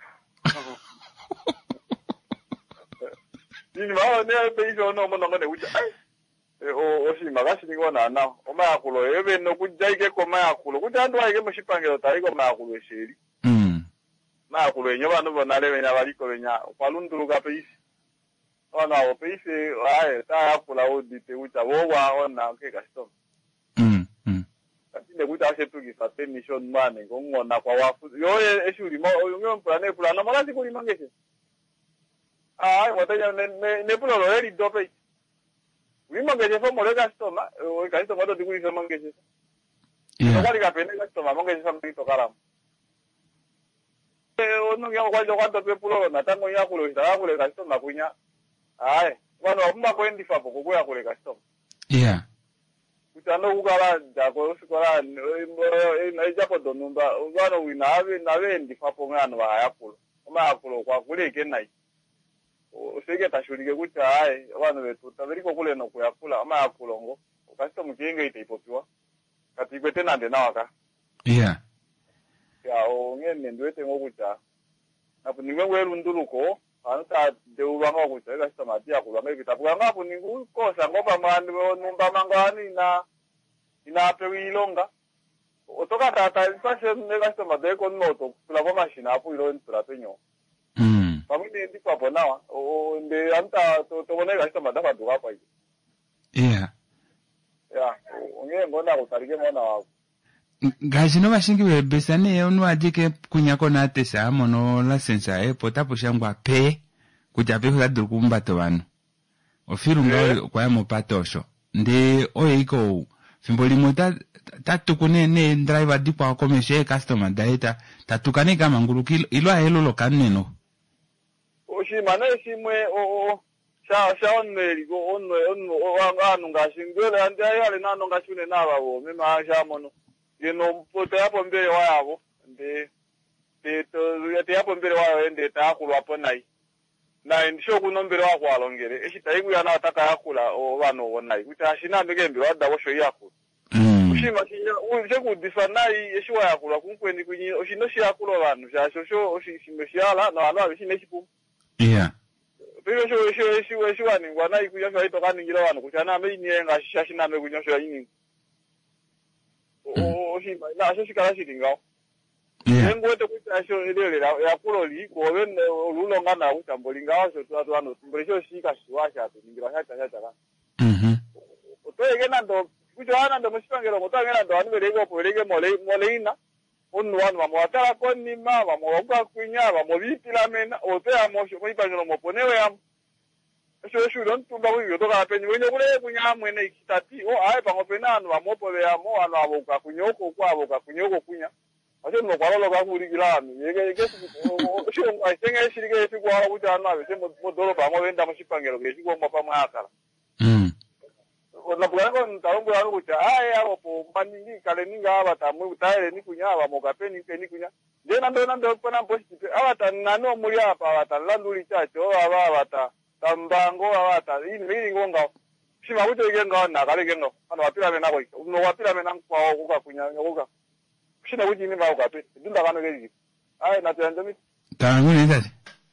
Ni ma ne pe iso no mo ngone ucha. O si magashi ni ngona na o makulo ebe no kujaike ko makulo kutandwa ike mushipangelo taiko makulo sheri. Makulo enyo bano bonale benya baliko benya kwalunduruka pe isi. Ona o pe isi ae ta akula odite ucha wowa ona ke custom. Katinde kuta shetu ki sate mission mane ngona kwa wafu yo eshuri mo yo plano mala sikuli mangese. Watanya ne pulo lo eri dope. Wimangese fo mole customer o customer do diguri se mangese. Yeah. Kali ka pene customer mangese sambi to karam. Ono ngia kwa jokando pe pulo na tango ya kulo ita kule customer kunya. Wano mba ko endi fa poko ya kule customer. Yeah. Utano ukala jako usikola na japo do numba wano winawe nawe endi fa pongano wa yakulo. Oma yakulo kwa kule kenai. Usege tashurike kuti wano wetu taberiko kule no kuyakula ama yakulongo ukasita mukenge itaipopiwa kati kwete nande nawaka. Yeah. Ya ngene ndwete ngokuta apo ningwe runduluko anta deubanga okuta kasita mati yakulanga ibitapuka ngapo ningu kosa ngoba mandi numba mangani ina pewilonga otoka tata fashion ne kasita madeko noto kulabo machine apo ilo ntrapenyo. Family ndi kwa bonawa o nde anta to bonega sita madaba duka pa. Yeah. Yeah, onge ngona utarige mona wako. Gaji no bashingi besane onu ajike kunyako na tesa mono la sensa potapo shangwa pe kujabe kwa dukumba to banu. Ofirunga kwa mo patosho. Nde oiko fimboli mota tatukune ne driver dipa komeshe customer data tatukane kama ngurukilo ilo ahelo lokaneno. Oshimane shimwe sha onmeri go anu ngashingwele ande yale nano ngashune nababo mema sha mono yeno poto yapo mbele wabo nde to yate yapo mbele wabo ende takulwa ponai na ndisho kunombere wako alongere eshitaigu yana ataka yakula o bano wonai utashina mbegembe wada wosho yakula ushima kinya uje kudifanai eshiwa yakula kunkwendi kunyi oshinoshi yakula bano shashosho oshimeshiala na bano abishineshipu. Yeah. Pero yo ni ngwana ikunyosha ito kaningira bano kuchana me nyenga shashina me kunyosha yini. Oshima na shoshikala shitingao. Yengo te kutasho ile ya kuloli ko ben ulunga na utambolinga waso tu ano tumbresho shika shiwasha tu ningira hata otoyegena ndo kujana ndo musipangero mutangena ndo anibelego polege moleina onwanu amwatala konima bamwoga kunya bamobitila mena otea mosho moipangero moponewe am esho don tumba kuyo to ka penye wenye kule kunya mwene ikitati aye pangopena anu amopo ya mo anu aboka kunyoko kwa aboka kunyoko kunya aje no kwalo ka kurigilami yege sho asenge shirike sikwa kujana bese modoro bamo benda musipangero kesiko mapa mwakala na bwango ntaombo yangu kucha aya hapo maningi kale ninga abatamu utaele ni kunyaba mokapeni peni kunya jena ndo pana positive abata nano muri apa abata landuli chacho abata tambango abata ini ngonga shima kucho igenga na kale gengo ano wapira mena ko no wapira mena kwa okuka kunya okuka shina kuji ni ba okape ndunda kano gezi aya na tendo mi tangu ni ndati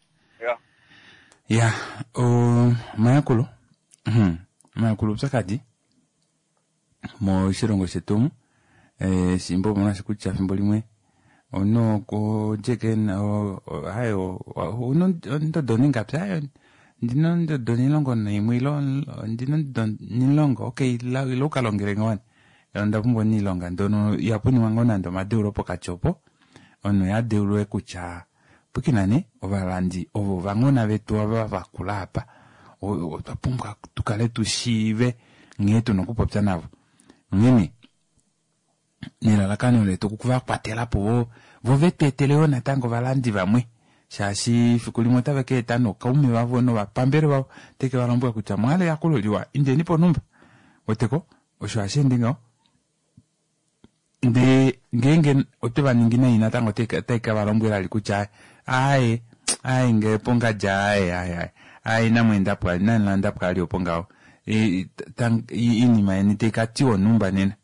ya mayakulu makulu sakadi mo shirongo shetumu simbo mona sikucha fimbo limwe ono ko jeken hayo ono ndo doninga pya ndino ndo donilongo na imwilo ndino donilongo okay la local ongerenga ndo pumbo nilonga ndono yapuni wangona ndo madeuro poka chopo ono ya deuro ekucha pukinane ovalandi ovo vangona vetu ava vakulapa otapumba tukale tushive ngetu nokupopya navo ngini nilalakano leto kukuva kwatela po vo vetetele na tango valandi vamwe shashi fikulimo taveke tano kaume vavo no vapambere vavo teke valombo kucha mwale yakuloliwa inde nipo numba oteko osho ashendinga de ngenge oteva ningina ina tango teke valombo ali kucha ai nge ponga jae ai na mwenda pa na landa pa ali opongao ini maeni tekati onumba nena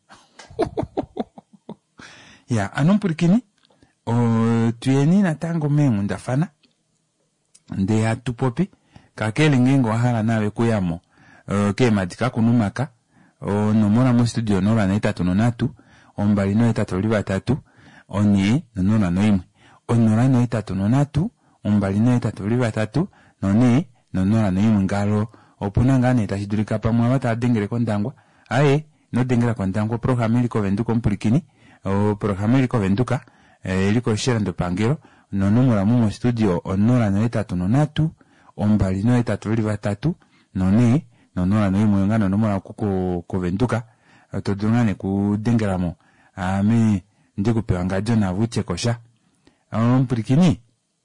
ya anompurikini tueni na tango mengu ndafana nde atupopi kakele ngengo hala nawe kuyamo ke madika kunumaka nomora mo studio nora na 3 ombali no 3 liba 3 oni nona no imwe onora no 3 ombali no 3 liba 3 noni nonora no imwe ngalo opuna ngane tashidulika pamwe abata dengere kondangwa aye no dengera kondangwa programme liko venduko mpurikini programme liko venduka liko shera ndo pangero nonomora mu studio onora no 3 ombali no 3 liba 3 noni nonora no imwe ngano nomora kuko kovenduka todungane ku dengeramo ame ndikupewa ngajo na vuche kosha mpurikini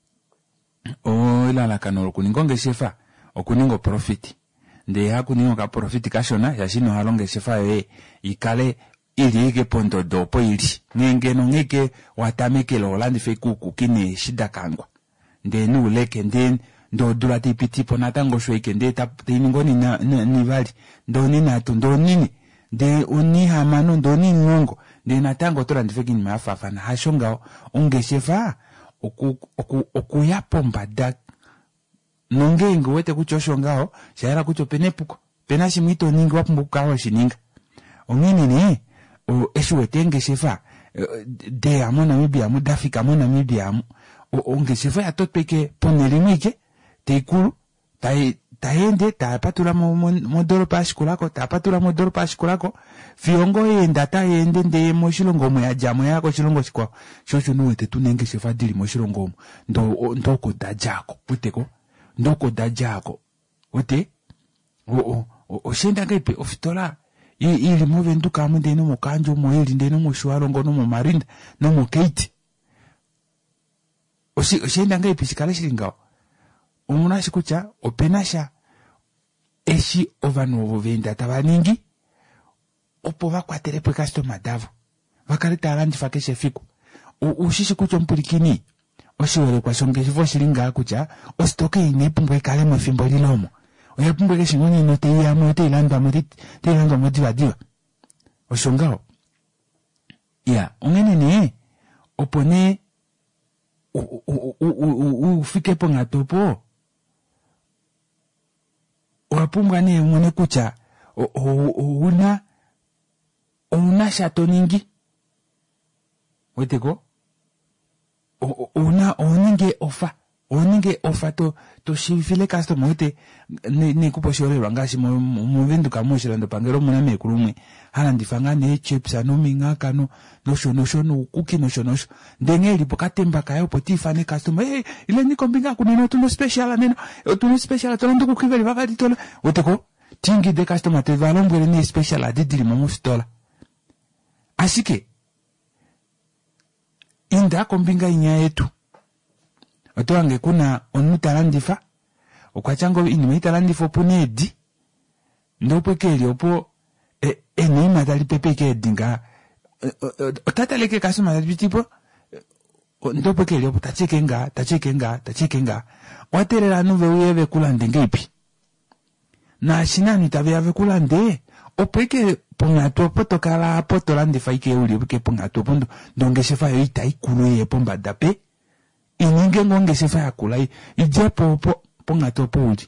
la kanolo kuningonge shefa okuningo profit nde hakuningo ka profit kashona yashino halonge shefa ikale ili ike pondo dopo ili ngeke watameke lolandi fe kuku kine shida kangwa nde nuleke nde ndo dula tipiti pona tango shweke nde tapiningoni ni vali ndoni natu ndonini de oni hamano ndoni ngongo de natango tora ndifeki ni mafafa na hashonga ungeshefa okuyapomba dak nongengo wete kuchoshongao shaira kucho penepuko penashi mwito ningi wapumbukawa shininga ongini ni eshuwetenge shefa de amona mibiamu dafika amona mibiamu ongeshefa ya totpeke ponelimike teikulu taende tapatula modoro pashikulako tapatula modoro pashikulako fiongo yenda taende nde moshilongo mwe ajamo yako shilongo shikwa shosho nuwete tunenge shefa dili moshilongo ndoko dajako puteko ndoko dajako ote oshenda ngepe ofitola ili movenduka amunde no mukanjo mo ili nde no mushwalongo no mumarinda no mukeiti oshenda ngepe shikale shilingao umuna shikucha openasha eshi ovanovo venda tabaningi opo vakwaterepo customer davo vakaleta alandi fakeshe fiku ushishi kucho mpurikini oshiwele kwa shonge shifo shilinga kucha ositoke inepumbwe kale mwefimbo lilomo oyapumbwe keshingoni no teyamo teyilanda mo diva oshongao ya ungene opone ufike po ngatopo wapumbwa ne mwone kucha una shato ningi weteko oninge offer to shifile customer ite ne kuposhorerwa ngashi mu venduka mushirando pangero muna mekulumwe hala ndifanga ne chips ano mingaka no shono kuki no shono ndengeli pokatemba kayo potifa ne customer ile ni kombinga kuneno tuno special to ndo kukiveli baba ditolo oteko tingi de customer te valongwe ne special adidiri mu stola asike inda kombinga inya yetu otoange kuna onutalandifa okwachango inimitalandifa opunedi ndopekeli opo enima tali pepeke dinga otataleke kasuma talipitipo ndopekeli opo tachekenga waterera nuve uyeve kulande ngeipi na shinani tabe kulande opeke pongato potokala potolandifa ike uli opeke pongato pondo ndongeshefa yo itaikulu yepo mbadape ininge ngonge sifa ya kulai ije ponga topo uji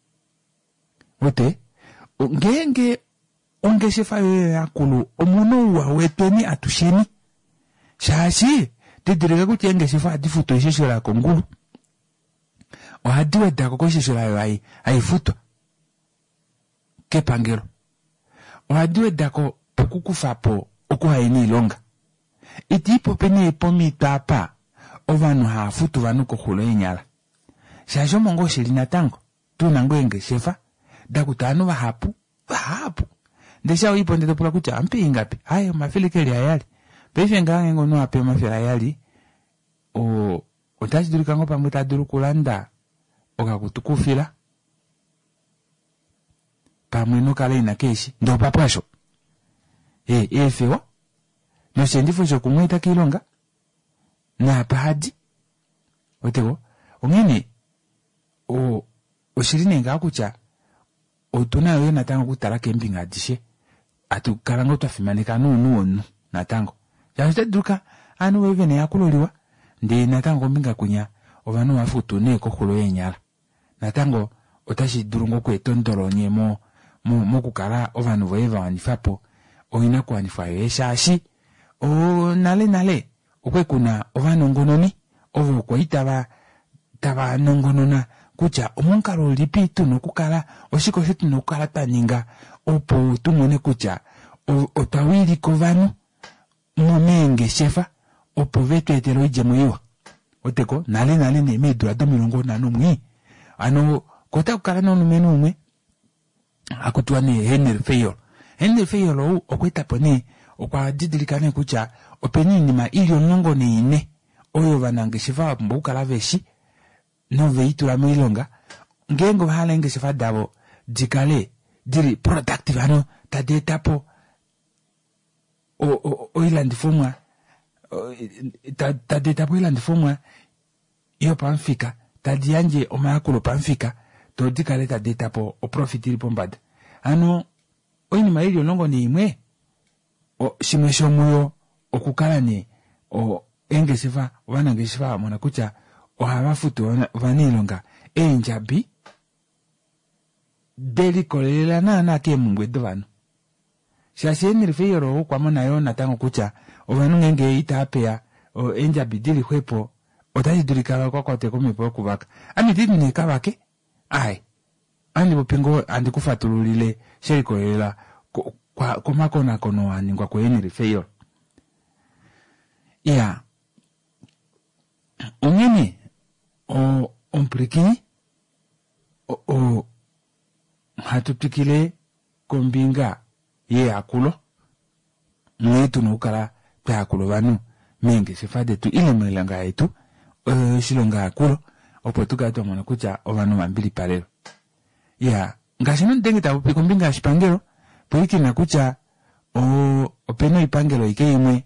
ote ngenge onge sifa ya kulu omuno wa wetweni atusheni shashi tidirega kuchenge sifa difuto isheshura kongulu ohadiwe dako kosheshura yo aifuto kepangelo ohadiwe dako pokukufapo okuhaini ilonga itipo pene ipomi tapa ovanu hafutu vanu kohulo enyala shajo mongo shilina tango tunango enge shefa dakutano vahapu ndesha uipo ndeto pula kucha ampi ingapi hayo mafilikeli ayali pefe ngange ngono ape mafila ayali otachidurika ngo pamwe taduru kulanda okakutukufila pamwe no kala ina keshi ndo papasho efewa no shendifo shokumwita kilonga na pahadi oteko ongene oshirine ngakucha otuna yo natango kutala camping adishe atukalango twafimanika onu natango yashita duka anu wevene yakuloliwa ndi natango mbinga kunya ovanu wafutu neko hulo yenyala natango otashi durungo kwetondolo nyemo mo kukala ovanu voeva wanifapo oina kwanifa yeshashi nale okwe kuna ovanu ngononi ovo kwa itaba nongonona kucha omunkalo lipitu nokukala oshiko shetu nokukala taninga opo tumone kucha otawili kovanu momenge shefa opo vetu etelo ijemo iwa oteko nale ne medura domilongo nanomwi ano kota kukala nonumenu umwe akutua ne Henry Fayol okweta pone okwa didilikane kucha openi nima ilio nongo ni ine oyo vanange shifa mbukala veshi no veitura milonga ngengo halenge shifa dabo dikale diri productive ano tadetapo oilandi fomwa tadetapo ilandi fomwa iyo pamfika tadianje omakulo pamfika to dikale tadetapo o profitiri pombada ano oinima ilio nongo ni imwe shimwe shomuyo okukala ni engesifa vanangesifa mona kucha ohavafutu vanilonga enjabi delikolela nana ke mungwedo vanu shasheni Fayol kwa mona yo natango kucha ovanu ngenge itapea enjabi dili hwepo otashidurika kwa kote kumipo kuvaka ani dini kabake ai ani bopingo andi kufatululile sherikolela kwa makona kono aningwa kwa Henry Fayol ya ungeni omprikini hatutukile kombinga ye akulo mwetu nukala ta akulo vanu menge sifade tu ile mwelanga yetu shilonga akulo opo tukato mwana kucha ovanu mambili palelo ya ngashino ndengita upi kombinga shipangelo poiki na kucha openo ipangelo ike imwe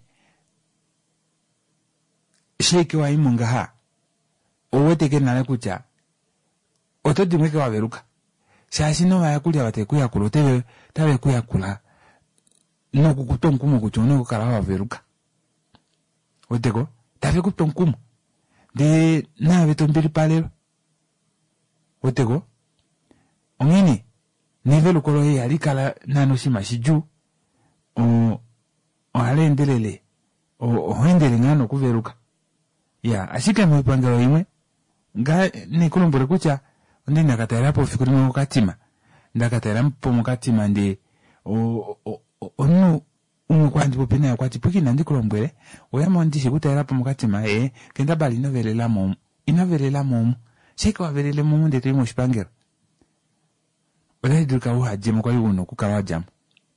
sheke wa imunga ha oweteke nale kucha otodimweke waveruka shashino vayakulya vatekuya kula tave kuya kula nokukutonkumu kuchono kukala waveruka oteko tave kutonkumu de nave tombili palelo oteko ongini nivelu kolo ye alikala nano shima shiju ohalendelele ohendele ngano kuveruka ya ashika mwipangalo imwe nga ni kulombole kucha ndi nakatera po fikuri mu katima ndakatera mpo mu katima ndi onu umukwandi popena yakwati pukina ndi kulombwele oyamo ndi shikutera po mu katima kenda bali inovelela momu sheka waverele momu ndi timo shipangero olaiduka uhaje mu kwa yuno kukala jamu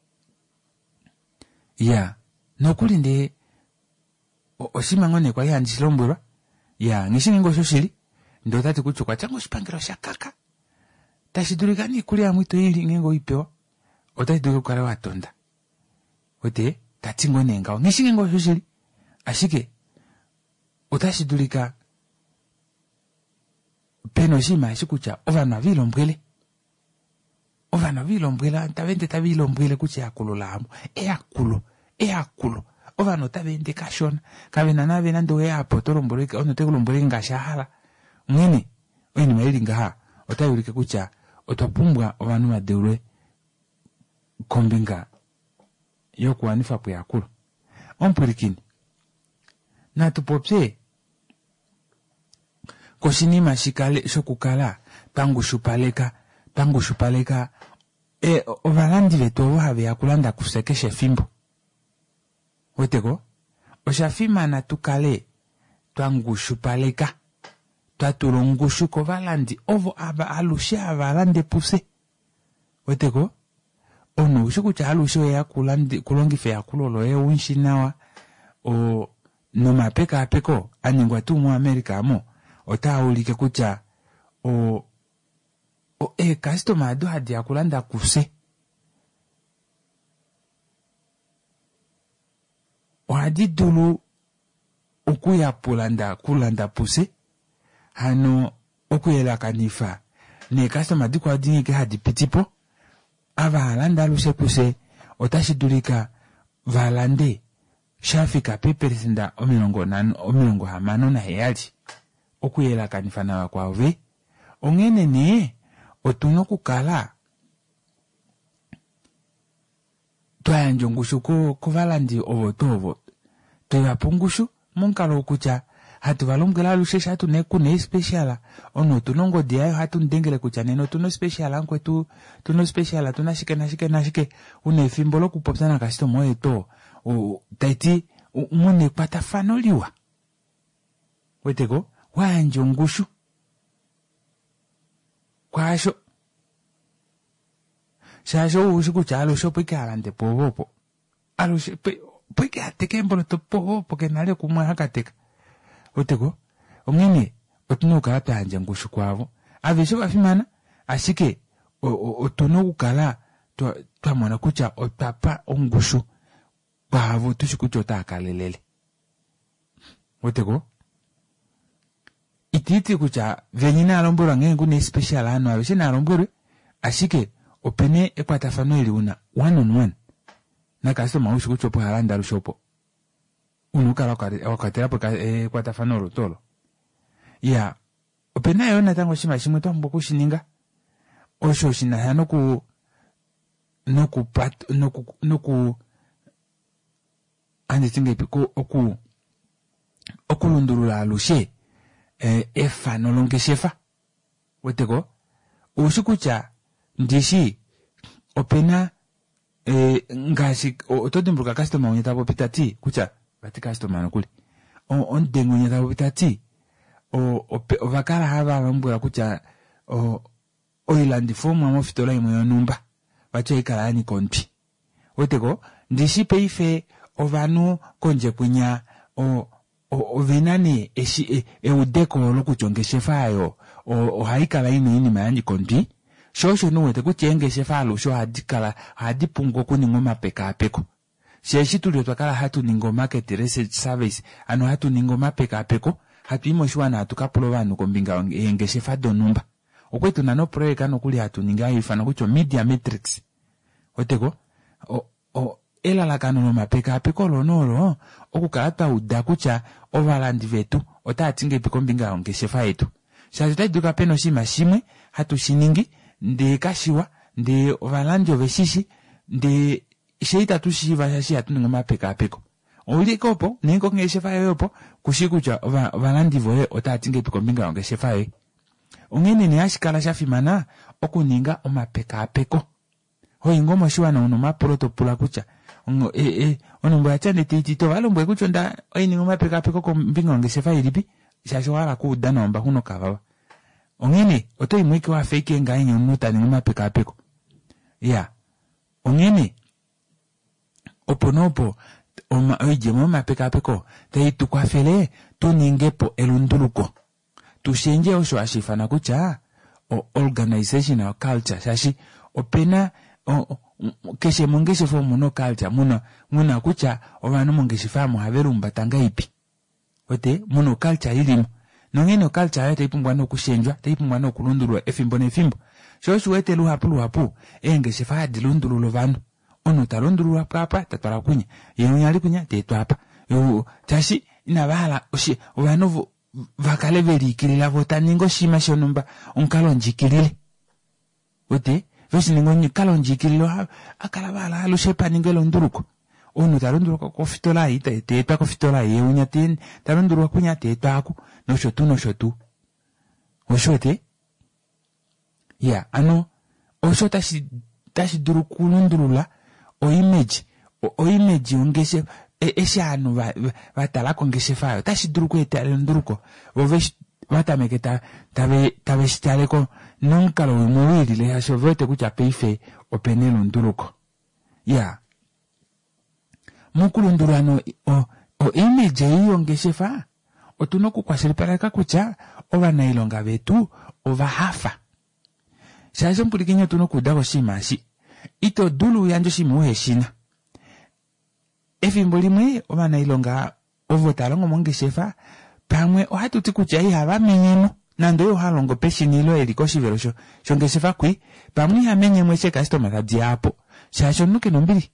ya nokuli ndi oshimangone kwa yandi shilombwelwa ya ngishingo shoshili ndo tati kuchukwa chango shipangiro shakaka tashidurikani kulia mwito hili ngengo ipewa otaiduka kukala watonda ote tatingo nenga ngishingo shoshili ashike otashidurika peno shima shikucha ovana vilombwele antavende tavilombwele kucha yakululamu eyakulo ovano tavende kashona kavena navena ndo yapo tolomboleka ono tekulomboleka ngashahala mwene weni maili ngaha otayulike kucha otapumbwa ovanu madeulwe kombinga yokuwanifa po yakulo ompulikini natupopye koshinima shikale shokukala pangushupaleka ovalandi vetu ovo have yakulanda kusekesha fimbo weteko oshafimana tukale twangushupaleka twatulongushu kovalandi ovo ava alushe avalande puse weteko ono ushikucha alushe yakulandi kulongife yakulolo unshinawa nomapeka apeko aningwa tu mu Amerika amo otaulike kucha customer ado hadi yakulanda kuse wadi dulu okuya kulanda puse hano okuyela kanifa ne customer di kwa dingi hadi pitipo ava halanda luse puse otashidulika valande shafika peperesinda omilongo hamano na heyali okuyela kanifa na wakwave ongene ne otuno kukala twayanjongushu ko valandi ovo tuyapungushu monkalo kucha hatu valongela lushe shatu nekune speciala ono tunongo diayo hatu ndengele kucha neno tuno speciala nkwe tuno speciala tunashike une fimbolo kupopsana kasito moe to taiti mune patafanoliwa weteko wayanjongushu kwasho shasho ushikucha alusho peke alande povopo alusho peke ateke mbolo to povopo ke nale kumwa hakateka oteko ongene otunuka atanje ngushu kwavo avisho afimana ashike otono kukala twamona kucha otapa ongushu kwavo tushikucha otakalelele oteko ititi kucha venyina alombora ngengu ne special ano avishe na alombore ashike opene ekwatafano ili una one on one na customer ushikucha po halanda lushopo unukala wakatera po ekwatafano rutolo ya opena yona tango shima shimwe tombo kushininga osho shina noku anditinga ipiko okulundulula alushe efa nolonge shefa weteko ushikucha ndishi opena ngashi otodimbuka customer unyeta pitati kucha bati customer nokuli ondengo unyeta pitati vakala hava vambura kucha oilandi fomu amofitola imwe yonumba vacho ikala yani konpi weteko ndishi peife ovanu konje kunya ovenane eudeko lokuchongeshefayo haikala ini mayani konpi shosho nuwete kuchengeshefa alusho hadipungo kuningo mapeka apeko sheshi tulio twakala hatu ningo market research service ano hatu ningo mapeka apeko hatu imo shwana hatu kapulo vanu kombinga yengeshefa donumba okwetu nano proeka no kuli hatu ninga ifana kucho media matrix oteko ela lakano no mapeka apeko lonolo okukata udakucha overland vetu otatinge pikombinga ongeshefa yetu shajuta duka peno shima shimwe hatu shiningi nde kashiwa nde overland oveshishi nde sheita tushiva shashi hatu ningo mapeka apeko ulikopo nengo ngeshefa yopo kushikucha valandivoye otatinge pikombinga ngeshefa ye ungene ni ashikala shafimana okuninga omapekapeko hoingomo shiwana uno maproto pula kucha onombo achane titito valombwe kuchonda oininga omapekapeko kombinga ngeshefa ilipi shashwala kuudana omba huno kavava ongene oto imwiki wa fake nga enye unuta ni omapekapeko ya ongene oponopo oije omapekapeko teitukwafele tuningepo elunduluko tushenje osho ashifana kucha organizational culture shashi opena keshe mongesefo muno culture muna kucha ovanu mongesefo muhaverumba tanga ipi ote muno culture ilimo nongene culture teipumbwa no kushenjwa teipumbwa no kulundulwa efimbo nefimbo shoshu wete luhapu engesefo adilundululo vanu ono talundulwa papa tatwala kunya yenyali kunya tetwapa yo tashi inavala oshi ovanu vakaleveli kilila votaningo shima shonomba onkalonjikilile ote vesiningo kalonjikililo akalavala alushepa ningelo nduruko ono talundulwa kofitola ita tetwa kofitola yeunya tin talundulwa kunya tetwaku noshotu oshote ya ano osho tashi durukulundulula o image ongese eshanu vatalako ngeshefayo tashiduruko etalendruko vovesh vatameketa tabe shitaleko nonkalo wimwili hasho vote kucha peife openelo nduruko ya mukulundurano o image hiyo ngeshefa otunoku kwashilipaleka kucha ova nailonga vetu ova hafa shasho mpulikinyo tunoku dago shimashi ito dulu yanjo shimuhe shina efimbo limwe omana ilonga ovotalongo mongeshefa pamwe ohatuti kucha ihava menyemo nando yo halongo peshinilo eliko shivelo shongeshefa kwi pamwe ihamenyemo che customer tadiapo shasho nuke nombili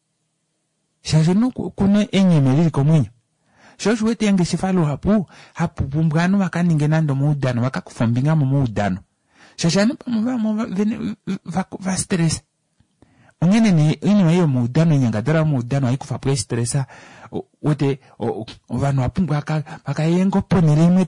shasho nuku kuno enyemeli komwenyo shoshu wete yangeshefa lo hapu pumbwano wakaninge nando muudano wakakufombinga muudano shashano pamwe va stress ongene ni ino yo muudano nyangadara muudano haikufa pwe stressa wote vanu apungwa aka yengo ponere imwe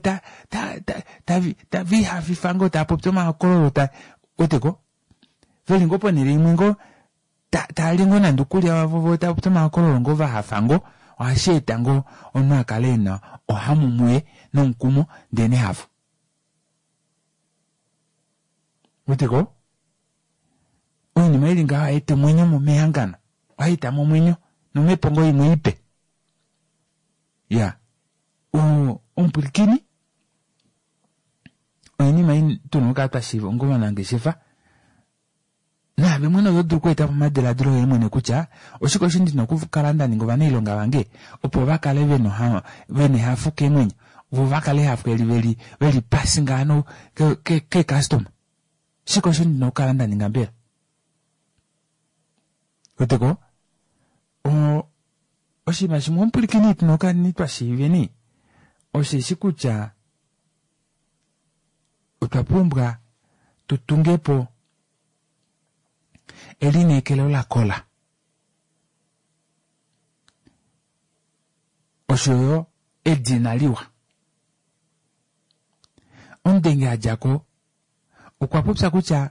ta viha vifango ta poptoma kololo ta oteko veli ngo ponere imwe ngo ta lingo nandukuli avavo ta poptoma kololo ngo vahafango washeta ngo ono akalena ohamumwe nonkumo dene hafu oteko oni mailinga haite mwenyo mumehangana haita mwenyo nomepongo imwe ipe ya umpulikini oni mai tunuka tashivo ngoma nangeshefa na bimweno yodruko eta pamadela dro yemwe kucha oshiko shindi nokuvukalanda ningo vanilonga wange opo vakale veno ha vene hafuke mwenyo vuvakale hafuke veli passingano ke customer shiko shindi nokukalanda ningambera oteko oshima shimwompulikini tinoka nitwashiveni oshishikucha utwapumbwa tutungepo elinekelo la kola oshoyo edinaliwa ondenge ajako ukwapupsa kucha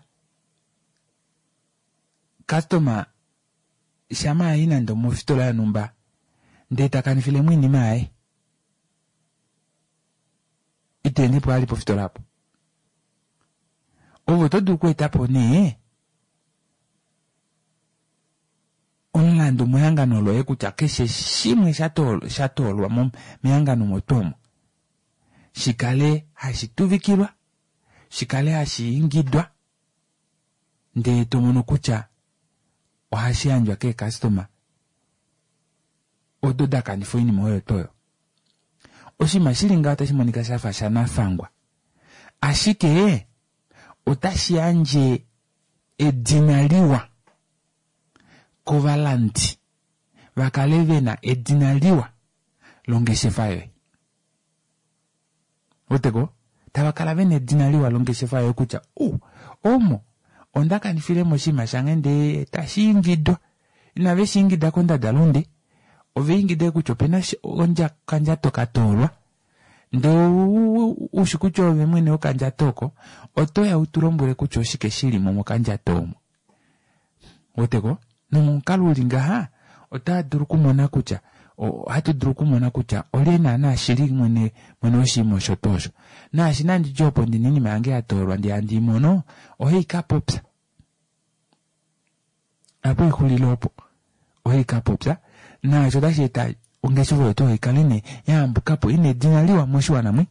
customer shama ina ndo mufitola ya numba ndeta kanifile mwini mae itende po alipo fitola hapo ovo todo kwetapo ne onlando muyangano lo ekucha keshe shimwe shatolwa mom muyangano motomo shikale hashituvikirwa shikale hashiingidwa nde tomono kucha ohashianjwa ke customer ododa kanifo ini moyo toyo oshima shilinga atashimonika shafa shanafangwa ashike otashianje edinaliwa kovalanti vakalevena edinaliwa longeshefayo oteko tavakalavena edinaliwa longeshefayo kucha omo ondakanifile moshima shangende tashingidwa inave shingida konda dalunde ovingide kucho pena onja kanja toka tolwa ndo ushikucho vimwene okanja toko otoya utulombole kucho shike shilimo mokanja tomo oteko nomunkalulinga ha otaduru kumona kucha hatuduru kumona kucha olena na shiri mwene oshimo shotosho na shinandi jopo ndi nini mange atolwa ndi andi mono ohika popsa apo ikulilopo ohika popsa na chodashita ungeshuvo to ikalene yambukapo ine dinaliwa mwishuwa namwe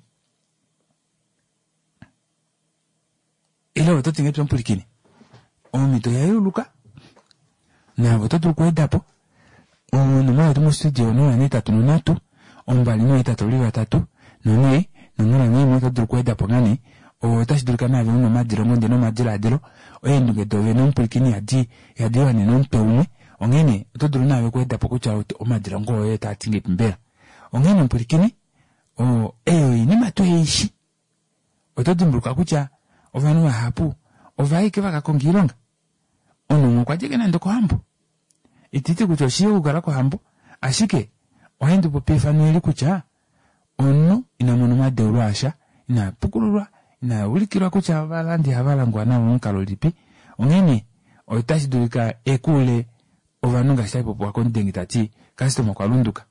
ilo watoto ngetu mpulikini omito ya yuluka na watoto kuedapo numero tumu studio no aneta tununatu ombali no eta toliwa tatu none numero ni mo tatu kuedapo ngani o tashidulika na vino madiro ngonde no madira adiro oyenduge dove no mpulikini ya diwa ni no mpeume ongene toduru nawe kuedapo kucha o madira ngo eta atinge pimbera ongene mpulikini ni matu heishi otodumbuka kucha ovanu wa hapu ovaike vakakongilonga ono kwa jeke na ndoko hambo ititi kucho shiyo ugara kwa hambo ashike ohendu popefanu ili kucha ono ina monoma deulu asha ina pukululwa ina ulikirwa kucha avalandi avalangwa na unkalolipi ongene otashidulika ekule ovanunga shaipo kwa kondengi tati customer kwa lunduka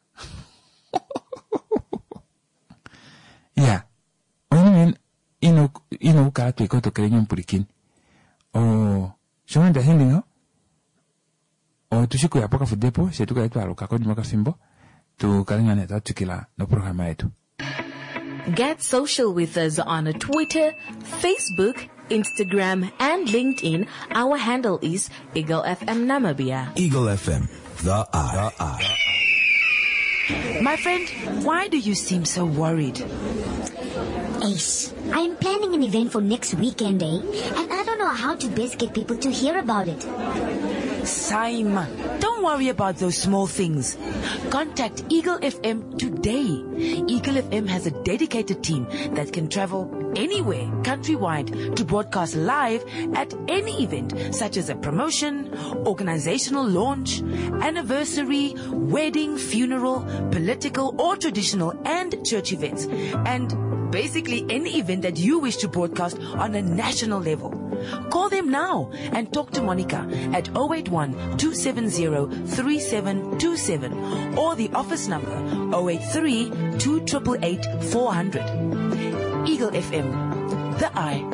ya ongene ino ukara tuikoto kerenyo mpulikini shomenda hendingo tushiku ya poka fudepo shetuka yetu aluka kodi mwaka fimbo tukalingane tatukila no programa yetu. Get social with us on Twitter, Facebook, Instagram, and LinkedIn. Our handle is Eagle FM Namibia. Eagle FM, the eye. My friend, why do you seem so worried? Ace, I'm planning an event for next weekend, and I don't know how to best get people to hear about it. Saima, don't worry about those small things. Contact Eagle FM today. Eagle FM has a dedicated team that can travel anywhere countrywide to broadcast live at any event, such as a promotion, organizational launch, anniversary, wedding, funeral, political or traditional and church events, and basically any event that you wish to broadcast on a national level. Call them now and talk to Monica at 081-270-3727 or the office number 083-288-400. Eagle FM, the eye.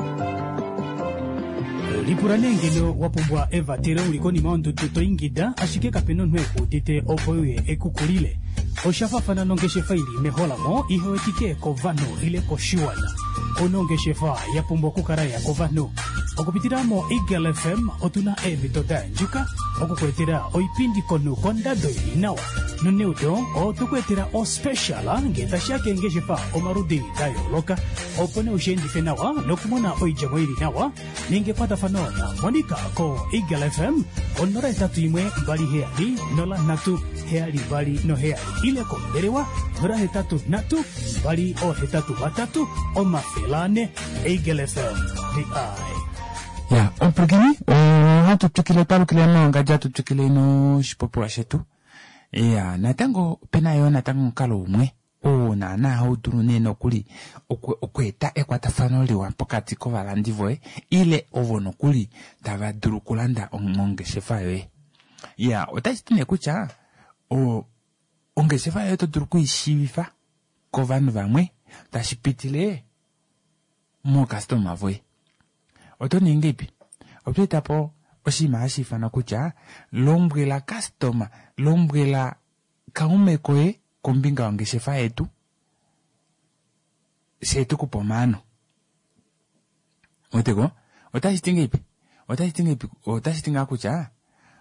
Lipuranengelo wapumbwa Eva tere ulikoni maundu tuto ingida ashike kapeno nweku tite opoye ekukulile. Oshafafana nongeshe faili meholamo ihoetike kovano ile koshuana. Onongeshefa ya pumbwa kukaraya kovano. Okupitiramo Eagle FM otuna evitoda njuka. Okukwetera oipindi konu kondado inawa. Nuneudo o tukwetera o speciala ngeta shake ngeshefa omarudi dayo loka. Opone ushendi fenawa nokumona oijamoiri nawa. Ninge pata fanona Monica ko Eagle FM onora tatu imwe bali heali nola natu heali bali no heali ile ko derewa nora hetatu natu bali o hetatu batatu o mafelane Eagle FM the eye. Ya, ompregini, hatu tukile talu kile nonga jatu tukile no shipopua shetu. Ya, natango pena yo natango nkalo umwe. Na hauduru neno kuli okweta ekwatafano liwa pokati kovalandivoe ile ovono kuli tavaduru kulanda ongeshefa yoe. Ya, otachitine kucha ongeshefa yoe toduru kuishivifa kovanu vamwe tashipitile mo customer voe. Otoni ngipi opitapo oshima ashifana kucha lombwela customer lombwela kaume koe kumbinga wangeshefa yetu setu kupomano oteko otashitinga kucha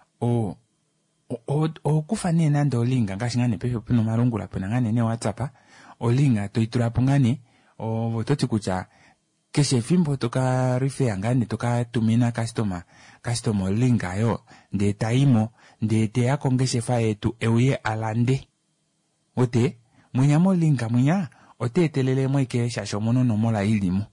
kufane nando linga ngashingane pepe pino marungula pena ngane ne WhatsApp olinga toiturapo ngane toti kucha keshe fimbo toka rife angane toka tumina customer linga yo nde taimo nde te yakongeshefa yetu euye alande ote munyamo linga munya ote telele mweke shasho mono no mola ilimu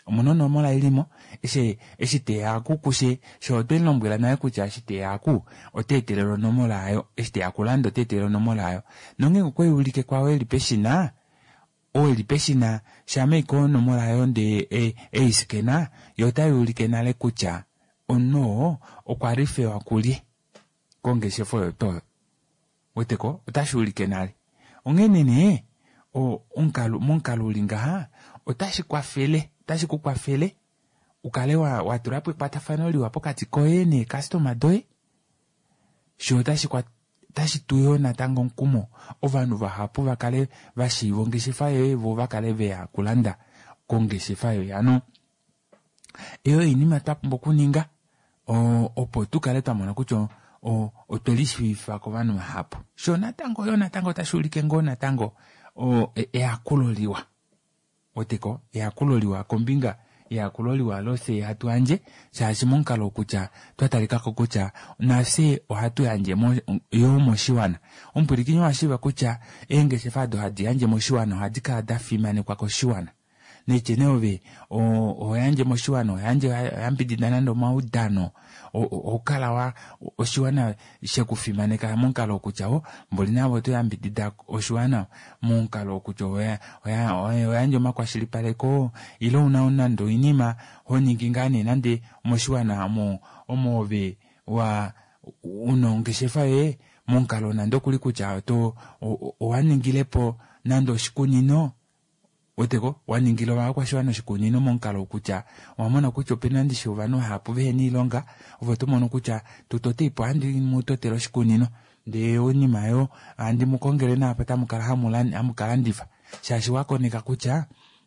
omunono mola ilimo eshite yaku kushe shote lombwela naye kucha eshite yaku otetelero nomola ayo eshite yakulando otetelero nomola ayo nonge kwe ulike kwawe elipeshina o elipeshina shame ko nomola ayo nde isikena yota ulike nale kucha ono okwarife wakuli kongeshe foyo to weteko otashulike nale ongenene o monkalu linga otashi kukwafele ukale waturapo kwatafano liwa pokati koyene customer doye sho tashi tuyo natango nkumo ovanu vahapu vakale vashivongeshefa yoye vo vakale veya kulanda kongeshefa yoye ano eyo inima twapumba kuninga opo tukale twamona kutya otolishifa ko vanu vahapu sho natango tashulike ngo natango eyakuloliwa oteko eyakuloliwa kombinga eyakuloliwa lose hatu anje shashi monkalo kucha twatalikako kucha nase ohatu yanje yo moshiwana ompurikinyo washiva kucha engeshefa do hadi yanje moshiwana hadi kada fimane kwa koshiwana necheneove oyanje moshiwana oyanje yambididana ndo maudano okala wa oshiwana shekufimane ka monkalo kucha mbolina boto yambidida oshiwana monkalo kucha oyanje makwashilipaleko ilo unaona ndo inima honingingane nande moshiwana omove wa unongeshefa ye monkalo nando kuli kucha to owaningilepo nando shikunino oteko waningilo wakwashwana shikunino monkalo kucha wamona kucha opena ndisho vano hapu veni ilonga ovoto mono kucha tutotipo andi mutotelo shikunino nde onimayo andi mukongele na apata mukala hamukala ndifa shashi wakoneka kucha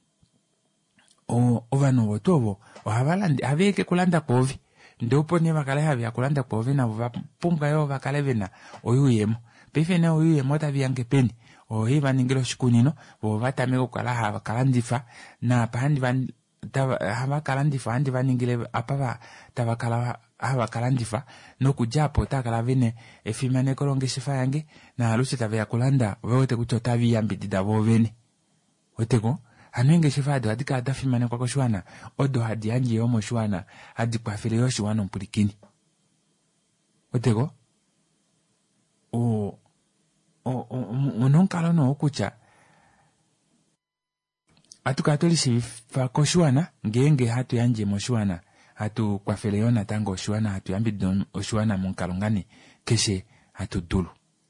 ovano votovo ohavalandi aveke kulanda povi ndopo ne vakale havya kulanda povi na vapunga yo vakale vena oyuyemo pefene oyuyemo taviyange peni ohiva ningilo shikunino vo vatameko kala havakalandifa na pahandi havakalandifa handi vaningile apa tavakala havakalandifa nokujapo takala vene efimane kolongeshefa yange na lusi taveya kulanda vote kucho taviyambidida vo vene oteko hanengeshefa ado hadi kada fimane kwa koshwana odo hadi yanji yo moshwana hadi kwa file yo shwana mpulikini oteko unonkalo no okucha atukatolisi fa koshwana ngenge hatu yanje moshwana hatu kwa file yo natango oshwana hatu yambidida oshwana monkalongani keshe hatu dulu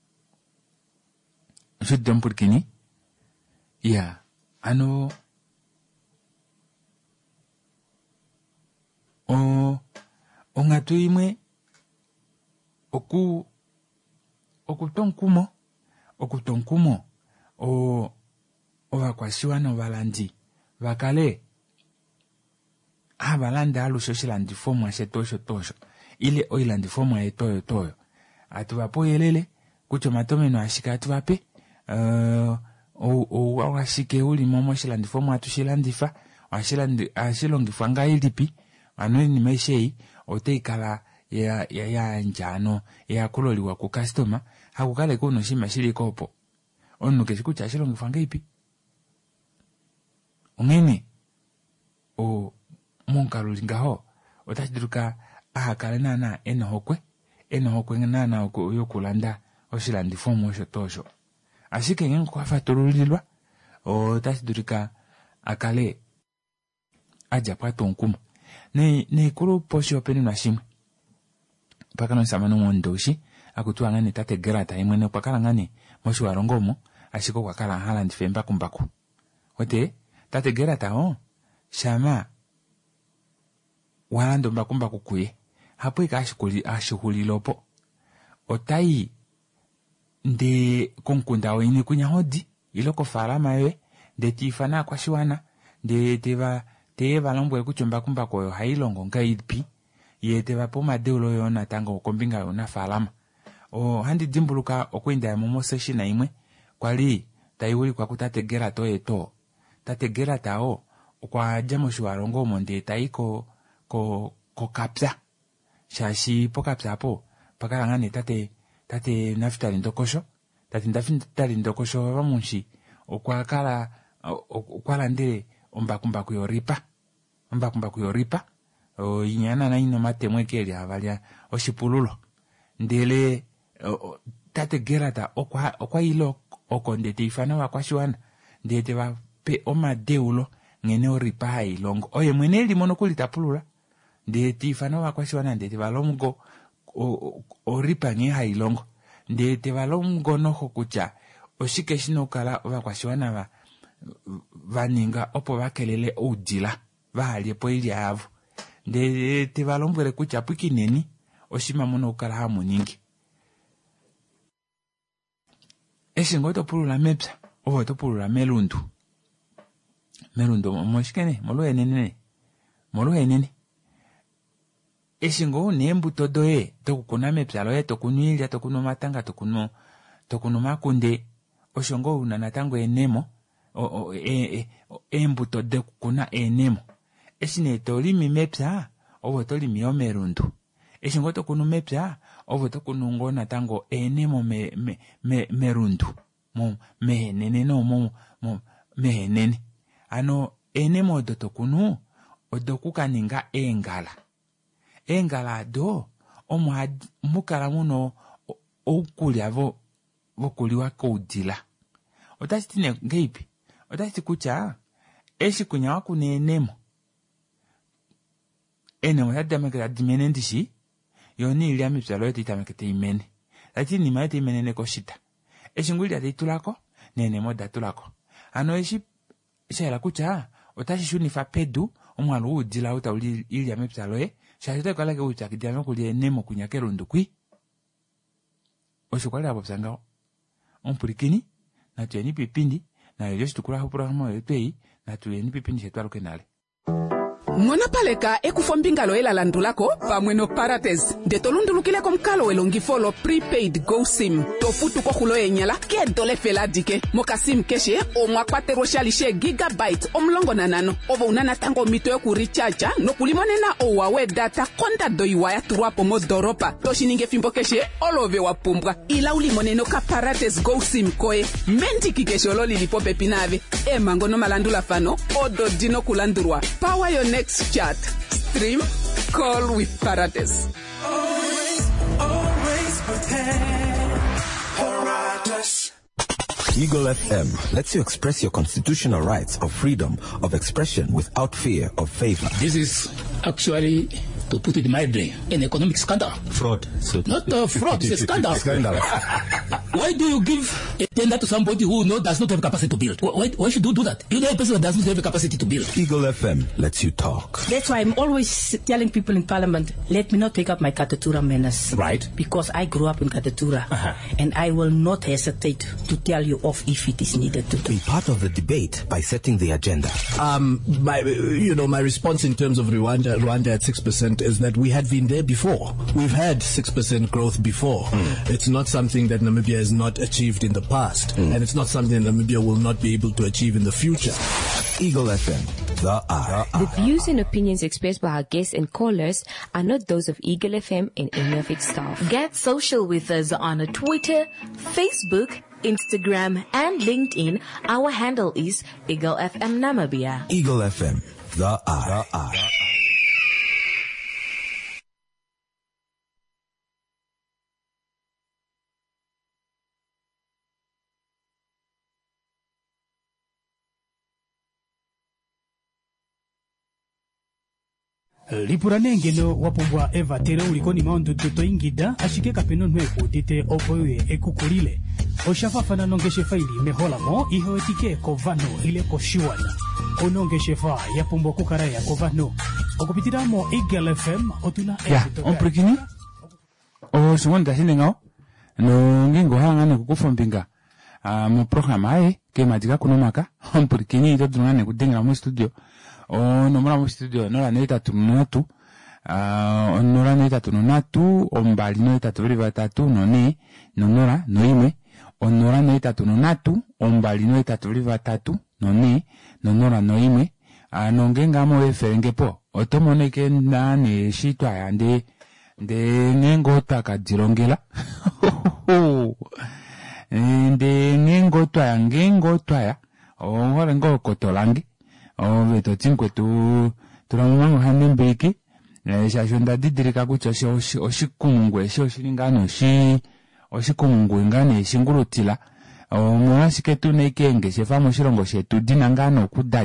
shudde mpulikini ya ano ongatu imwe okutonkumo ovakwashiwana ovalandi vakale avalanda alusho shilandifomu ashetosho ile oilandifomu ayetoyo atuvapoyelele kucho matomeno ashika atuvape owashike ulimo moshilandifomu atushilandifa ashilongifwa nga ilipi ano nimeshei oteikala ya njano ya kuloliwa ku customer hakukale kuno shima shilikopo ono keshikucha ashilongifwa nga ipi ongene monkalulingaho otashiduka ahakale nana enohokwe nana yokulanda oshilandifomu osho tosho ashike ngengo kwafatululilwa otashiduka akale aja patonkumo ne kulu poshi openi na shimwe pakano samano mondoshi akutua ngani tate grata imwene pakala ngani moshi warongomo ashiko kwa kala hala ndifemba kumbaku ote tate grata shama walando mbakumbaku kuye hapo ikashikuli lopo otai nde konkunda oini kunya hodi iloko farama yewe nde tifana kwa shiwana nde teva lombwe kuchomba kumbako yo hailongo nga ipi yeteva poma deulo yo natango kombinga yo na falama handi dimbuluka okwenda ya momo seshina imwe kwali taiwuli kwa kutategera to eto tategera tao kwa jamo shiwarongo monde taiko ko kapsa shashi po kapsa po pakala ngane tate nafitali ndokosho tate nafitali ndokosho vamunshi okwala ndele ombakumbaku yoripa mbakumbaku yoripa inyana na ino matemwe keli avalia oshipululo ndele tate gerata okwa ilo okondete ifana wakwashiwana ndete va pe omadeulo ngene oripa hailongo oye mwene limono kulitapulula ndete ifana wakwashiwana ndete valomgo oripa nge hailongo ndete valomgo noho kucha oshike shinokala vakwashiwana vaninga opo vakelele udila vahaliepo ili avo ndete valombwele kucha pwikineni oshima muno ukala hamuningi eshingo topulula mepsa ovo topulula melundu moshikene moluhenene eshingo neembuto doye tokukuna mepsa loye tokunu ilya tokunu matanga tokunu makunde oshongo una natango enemo embuto de kukuna enemo eshine tolimi mepsa ovo tolimi omelundu eshingo tokunu mepsa ovo tokunu ngo natango enemo merundu mehenene no mehenene ano enemo odo tokunu odo kukaninga engala do mukala muno okulya vokuliwa koudila otachitine ngeipi otachiti kucha eshikunya wakuna enemo tatamekela dimene ndishi yoni ilya mipsa loyo titamekete imene lati nima yote imenene koshita eshingu ilya teitulako nenemo datulako ano shaila kucha otashishunifa pedu omwalu udila uta uli ilya mipsa loye shashita kalake ucha kidiame kulia enemo kunyakero ndukwi oshukwali hapo psangao ompulikini na tuyeni pipindi na yoshi tukula hupurahamo yotwei na tuyeni pipindi shetu alukenale Mwana paleka ekufo mbingalo elalandulako pamwe no Parates de tolundulukileko mkalo welongifolo prepaid go sim tofutu ko hulo enyala ke dole fela dike mokasim keshe omwa kwatero shalishe gigabyte omlongo nanano ovo unana tango mito yoku recharge no kulimonena owawe data konda doiwaya turwapo modoropa toshininge fimbo keshe olove wapumbwa ila ulimoneno ka Parates go sim koe mendiki keshe ololi lipope pinave mango no malandula fano odo dino kulandurwa power your next chat. Stream, call with Parates. Always prepare. Parates. Eagle FM lets you express your constitutional rights of freedom of expression without fear of favor. This is actually, to put it mildly, an economic scandal. Fraud. So not fraud, it's a scandal. Why do you give a tender to somebody who does not have capacity to build? Why should you do that? You know a person that does not have the capacity to build. Eagle FM lets you talk. That's why I'm always telling people in Parliament, let me not pick up my Katatura manners. Right. Because I grew up in Katatura. And I will not hesitate to tell you off if it is needed to do. Be part of the debate by setting the agenda. My response in terms of Rwanda at 6% is that we had been there before. We've had 6% growth before. It's not something that Namibia has not achieved in the past, and it's not something that Namibia will not be able to achieve in the future. Eagle FM, the eye. The views and opinions expressed by our guests and callers are not those of Eagle FM and any of its staff. Get social with us on Twitter, Facebook, Instagram, and LinkedIn. Our handle is Eagle FM Namibia. Eagle FM, the eye. Lipuranengelo wapumbwa Eva tere ulikoni maundu tuto ingida ashike kapeno nweko dite opoye ekukulile oshafafana nongeshe faili mehola mo iho etike kovano ile koshiwana onongeshe fa yapumbwa kukara ya kovano okupitiramo Eagle FM otuna omprikini o sumonda sinengao no ngingo hangane kukufombinga mu program aye ke majiga kunomaka omprikini ito tunane kudinga mu studio nomora mu studio nora neta tunatu nora neta tunatu ombali neta tubiri batatu none nonora noime onora neta tunatu ombali neta tubiri batatu none nonora noime nongenga mo eferengepo otomoneke nane shitwa yande de ngengo takajirongela de ngengo twaya ngore ngo kotolangi veto tinkwe tulamumango hande mbiki shasho ndadidirika kuti oshikumungwe oshilingano oshikumungwe ngane eshingulutila mwasike tuneke shefa moshilongo shetu dinangano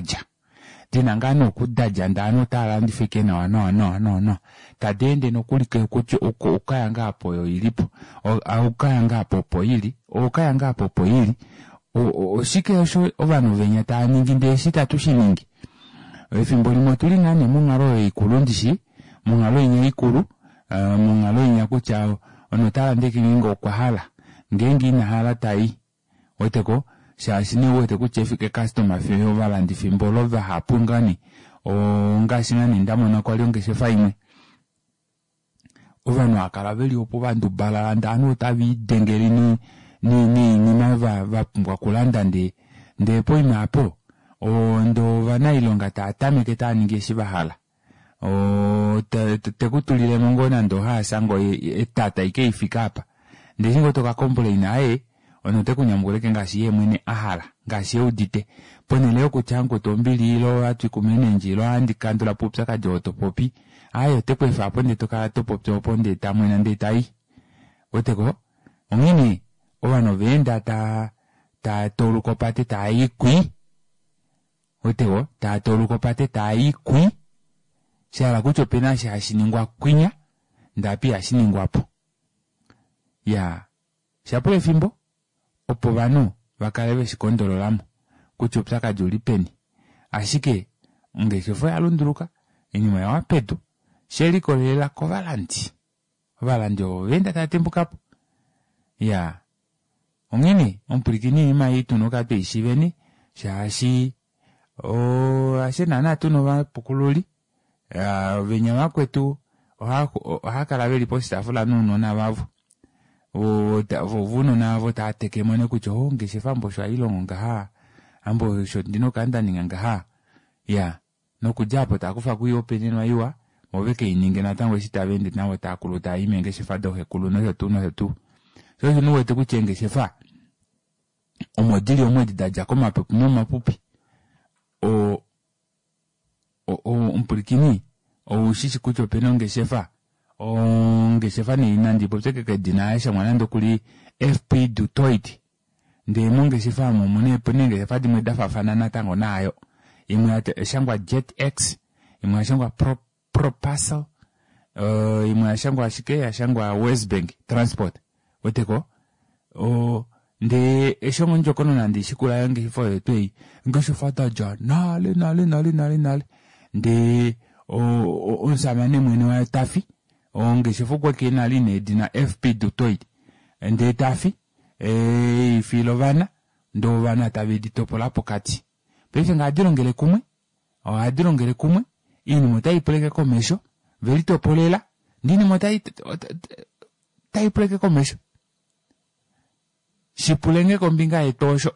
kudaja ndano tala ndifike no tadende nokulike kuti ukayanga apo yo ilipo ukayanga apo po ili oshike osho ovano venya taningi ndeshita tushiningi efimbo limwe tulingane mungalo ikulu ndishi mungalo inya ikulu mungalo inya kucha ono tala ndeki ningo kwahala ngengi na hala tai weteko shashine wete kuchefike customer feyo valandi fimbo lova hapungani ngashingani ndamona kwa lionge shefa imwe ovano akalaveli opo vandu balanda anu tavi dengeri ni mava vapumbwa kulanda ndepo imapo ndo vana ilonga tatameke taninge shivahala tekutulile mongona ndo hasango etata ike ifika apa ndeshingo toka complain aye ono tekunyamuleke ngasi ye mwene ahala ngasi udite poneleo kuchangu tombili ilo atu kumene njilo andikandula pupsa kajoto popi ayo tekwefa ponde toka topopto ponde tamwena ndetai oteko ongini ovano venda ta tolukopate ta ikwi oteko ta tolukopate ta ikwi shala kucho pena shashiningwa kwinya ndapi ashiningwapo ya shapule fimbo opo vanu vakaleve shikondololamo kucho psaka juli peni ashike ngeshefo yalunduruka enyuma ya wapetu shelikolela ko valandi ovenda tatembukapo ya ongini ompurikini ima ituno kape ishiveni shashi ashe nana tuno vapukululi venya vakwetu ohakalave posta fulani unona vavu vuno navo tateke mone kucho ngeshefa mbosho ilongo ngaha ambo sho ndino kanda ninga ya nokujapo takufa kuyopenenwa iwa moveke ininge natango shitavende nawo takuluta imenge shefa dohe kulu no tu so nuwete kuchenge shefa omodili omwedi daja koma pepu no mapupi mpurikini ushishi kucho penonge shefa ngeshefa ni nandi popseke dinaisha mwanando kuli FP Dutoid nde monge shefa mumune ponenge shefa dimwe dafa fanana tango nayo imwe shangwa Jet X imwe shangwa Pro Parcel imwe shangwa shike shangwa West Bank Transport weteko nde eshongo njokono nandi shikula yange shifo yetwei ngeshefa daja nale nde onsamane mwene wa tafi ongeshefa kwa kena line dina FP Dutoid nde tafi filo vana ndo vana tavedi topola pokati pefe ngadirongele kumwe ini motai pleke komesho veli topolela ndini motai tai pleke komesho shipulenge kombinga etosho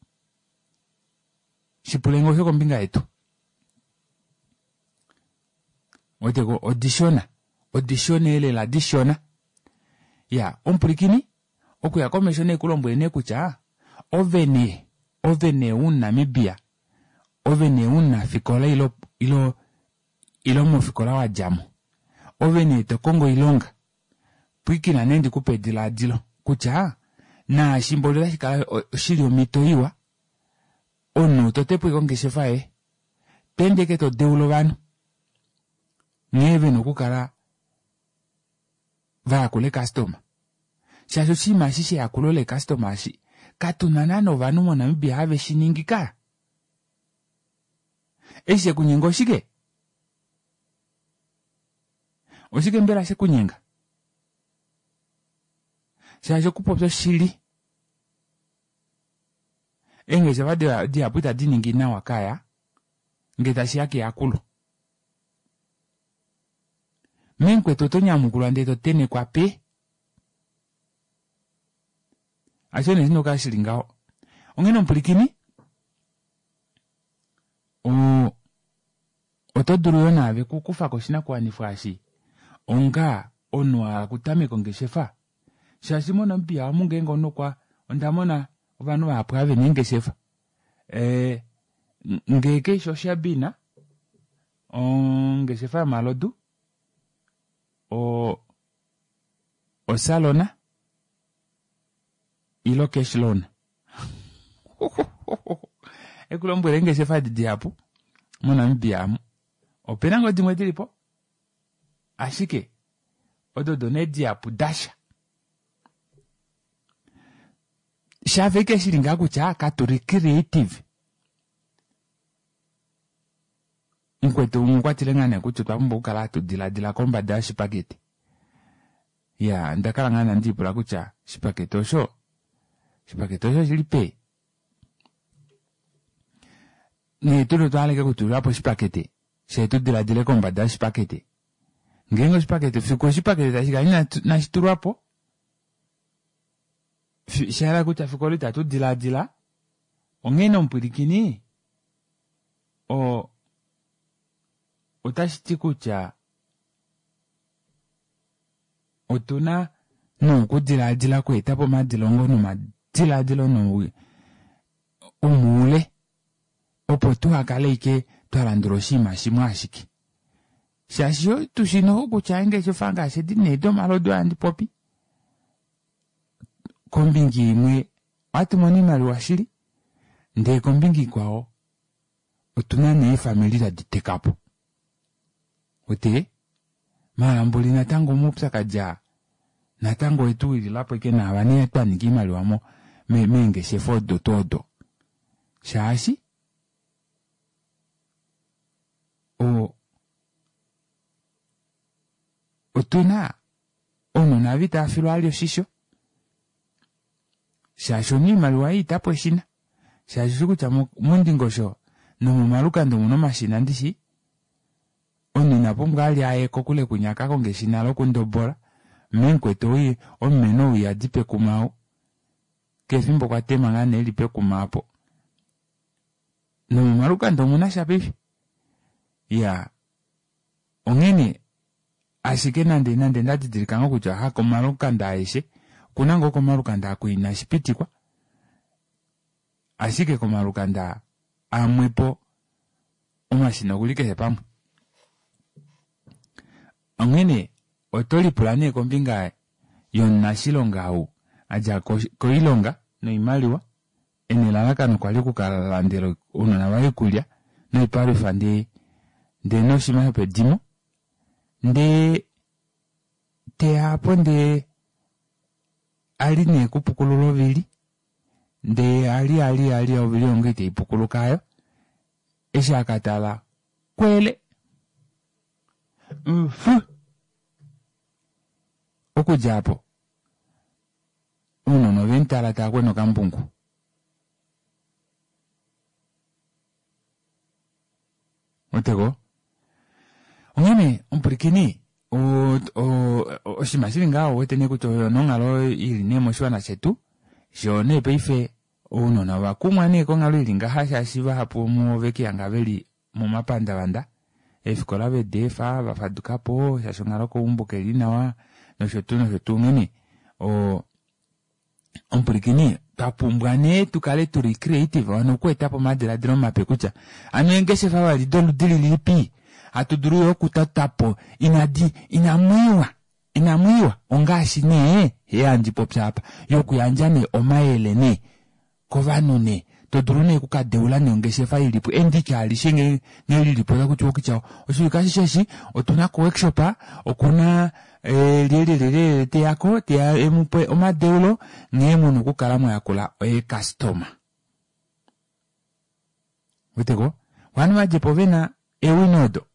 shipulenge osho kombinga eto oteko auditiona ya ompurikini okuya komesho nekulombo ene kucha ovene un Namibia ovene un nafikola ilo mofikola wa jamo ovene to Kongo ilonga puikina nendi kupedila dilo kucha na shimbolela shikala shilio mitoiwa ono totepo ikongeshefa pendeke to deulo vanu ngeve nokukala vakule customer shasho shima shishe yakulole customer shi katunanano vanu mo Namibia have shiningika eshe kunyenga oshike mbela she kunyenga shasho kupopso shili engeze vade diaputa diningi na wakaya ngetashi yake yakulu menkwe totonyamukula ndeto tene kwa pe ashone zino kashilingao ongeno mpurikini otoduru yonave kukufa koshina kwanifashi onga onwa kutamiko ngeshefa shashimona mpia mungenga onokwa ondamona vanu vapwave nengeshefa ngeke shoshabina ongeshefa malodu o salona ilo cash loan ekulombwele ngeshefa didiapo monambiamu opena ngo dimwe dilipo ashike ododone diapo dasha shaveke shilinga kucha katuri creative nkwetu ngwatilengane kuti twambo kala tudila komba dash packet ya ndakala ngana ndipula kucha shipacket osho shilipe ni tulo twaleke kutulapo shipacket shetu dila komba dash packet ngengo shipacket fiko shipacket tashika na shiturapo shara kucha fiko lita tu dila ongeno mpurikini o utashiti kucha otuna no kudila kwetapo madilongo no madila no umule opo tuhakaleike twalandro shima shimwashiki shashio tushino kucha ngeshifanga shedi nedo malodo andi popi kombingi imwe atumoni mali washiri nde kombingi kwao otuna ne family la ditekapo ote malambuli natango mupsakaja natango etu ililapo ike na abane etwaniki mali wamo menge shefodo todo shashi otuna ono na vita afilo alio shisho shasho ni maluwa itapo eshina shasho kucha mundingosho no mumaluka ndo muno mashina ndishi ono napombwa ali ayeko kule kunyakako ngeshina lo kundobora menkweto yi omeno ya dipe kumao kefimbo kwa tema ngane elipe kumapo no mumaluka ndo muna shapifi ya ongene ashike nande ndati dirikanga kucha hako maluka ndaishe kunango komaluka nda kuina shipitikwa ashike komaluka nda amwepo omashina kulike hepamwe ongene otoli plane kombinga yonna shilonga au aja koilonga no imaliwa enelalakano kwali kukalandelo uno na wali kulya no ipari fande nde no shima yope dimo nde te hapo nde ali ne kupukululo vili nde ali ovili ongete ipukulukayo esha katala kwele okujapo uno no ventala takwe no kampungu otego ongene umpurikini o shimasilinga wetene kuto nongalo ili nemo shwana chetu jone peife uno na wakumwa ne kongalo ilinga hasha shiva hapo mu veki angaveli mu mapanda banda efikola bedefa bafadukapo shashongalo ko umbukelina wa no shotu ngene umpurikini tapumbwane tukale turi creative wano kwetapo madela dino mapekucha anengeshe fawa lidolu dili lipi atuduru yokutatapo inamwiwa ongashi ne yanji popchapa yokuyanjane omaelene kovanone todurune kukadeula neongeshe fa ilipo endika alishenge nelilipo ya kuchoki chao oshikashi sheshi otuna ko workshopa okuna lele te yako te emupwe omadeulo ngemu nokukala yakula customer wetego wanu waje povena ewinodo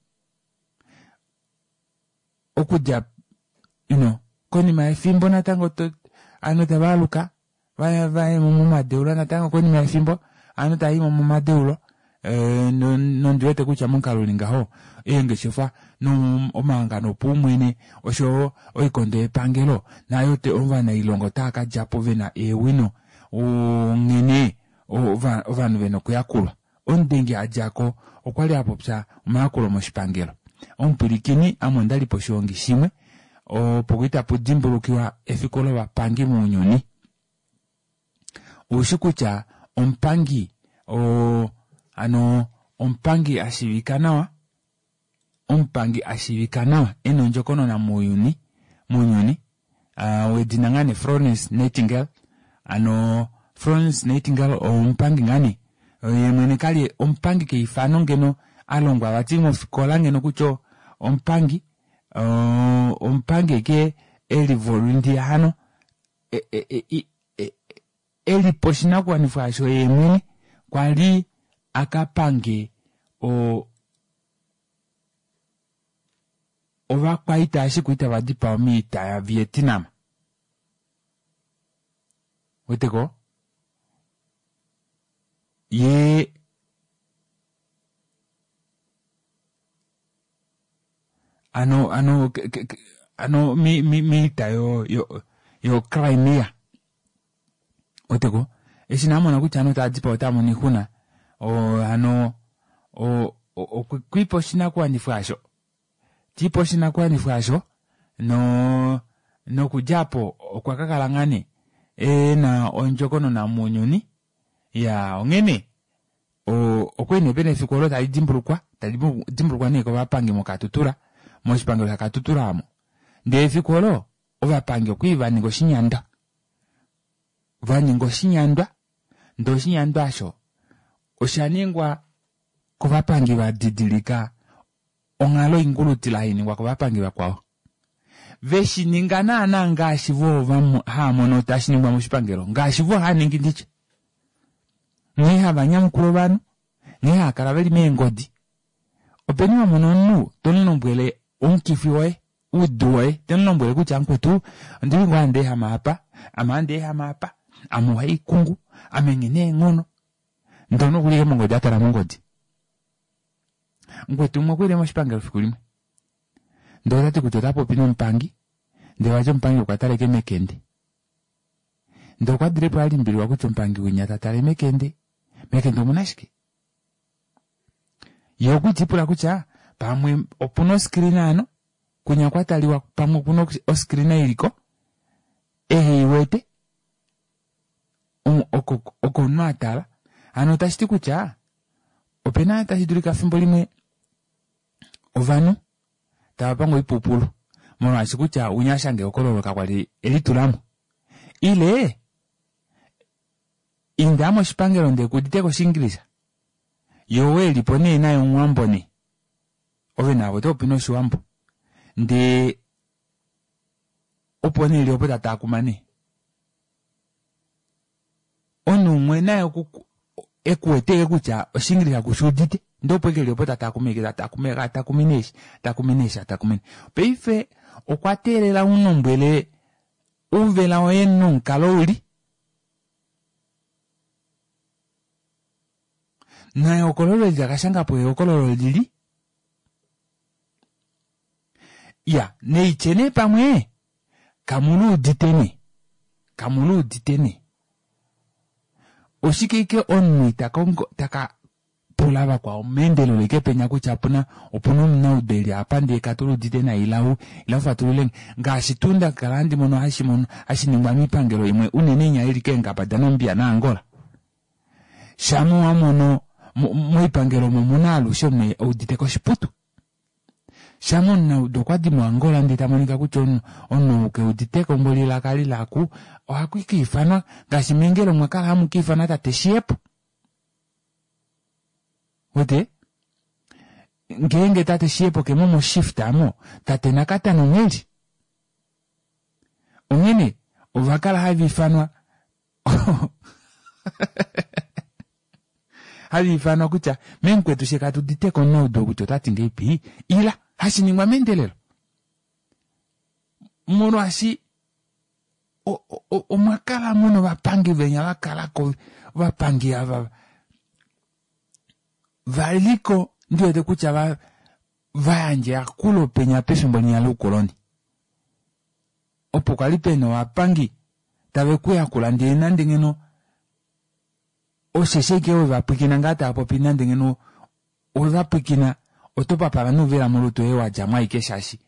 okuja koni maefimbo natango to anota baluka vaya mumadeulo natango koni maefimbo anota imo mumadeulo no ndwete kucha munkalulinga ho engeshefa no omangano pumwene osho oikondo epangelo nayo te ovana ilongo taka japo vena ewino ngene ovanu veno kuyakula ondengi ajako okwali hapo psa makulo moshipangelo ompirikini amondali poshongi shimwe opokuita pudimbulukiwa efikolo bapangi mu nyoni ushikucha ompangi ompangi ashibikanawa ompangi ashibikanawa eno njokono na munyuni wedinangane Florence Nightingale. Ano Florence Nightingale ompangi ngani yemwene kali ompangi ke ifano ngeno alongwa batimo fikola ngeno kucho ompangi ke eli volunteer hano eli poshina kwa nifasho yemwene kwali akapange ova kwaita ashikuita vadipa omita ya Vietnam. Weteko? Ye ano mita yo Crimea. Weteko? Esinamo na kuchano tadipa otamo ni huna kwipo shina kwa nifasho. Tipo shina kwa nifasho no kujapo kwa kakalangane na onjokono na munyuni ya ongene okwene benefikolo tali dimbrukwa neko bapange mo katutura mo shipango la katutura amo nde fikolo obapange kwiba ningo shinyanda vaningo shinyanda ndo shinyanda asho oshaningwa kubapange badidilika ongalo ingulutila hini kwa kubapange kwao veshiningana na ngashivo hamono tashiningwa mushipangelo ngashivo haningi ndiche ngeha banyamukuru banu ngeha karabeli mengodi openi wa mononu tonombwele onkifiwe uduwe tonombwele kuchankwetu ndiri ngwande hamapa amande hamapa amuhai kungu amengene ngono ndono kuliye mongodi atara mongodi ngwetu mwakwele mushipangelo fikulimwe ndorati kutotapo pino mpangi ndewacho mpangi ukatareke mekende ndo kwa direpo ali mbili wakucho mpangi winyata tare mekende munashiki yoku tipula kucha pamwe opuno screen ano kunya kwataliwa pamwe kuno screen iliko iwete oko nwatala ano tashiti kucha opena tashidulika fimbo limwe ovanu tapango ipupulu mono ashikucha unyashange okololoka kwali elitulamu ile indamo shipangelo nde kuditeko shingilisa yowe lipone nayo mwambone ove nabo topino shiwambo nde opone ili opota takumane onu mwe nayo ekuweteke kucha oshingilisa kushudite ndopo ili opota takuminesha peife okwaterera unombwele uvela oyenu nkalouli na okololo jakashanga po okololo lili ya neichene pamwe kamulu ditene oshikeke onu taka pulava kwa mendelo leke penya kuchapuna opuna mna udeli apande katulu ditena ilau fatululeng ngashitunda kalandi mono hashimwa mipangelo imwe unenenya ilike ngabadana mbia na Angola shamu amono mwipangelo munalu shome auditeko shiputu shamu na udokwadi mu Angola nditamonika kucho ono ke uditeko mbolila kali laku ohakwiki ifana ngashimengelo mwakala hamu kifana tateshiepo wote ngenge tateshiepo ke momo shift amo tatenakata no mweli ongene ovakala havifanwa havifanwa kucha menkwetu shekatu diteko nodo kucho tatingeipi ila hashiningwa mendelelo mono ashi omakala mono vapangi venya vakalako vapangi ava valiko ndio de kucha vayanje akulo penya pesombo ni alukoloni opokalipe wapangi tawe kuya kulandi nandingeno oseseke ovapikina ngata apo pinandingeno ovapikina otopa para novela muluto ewa jamai ke shashi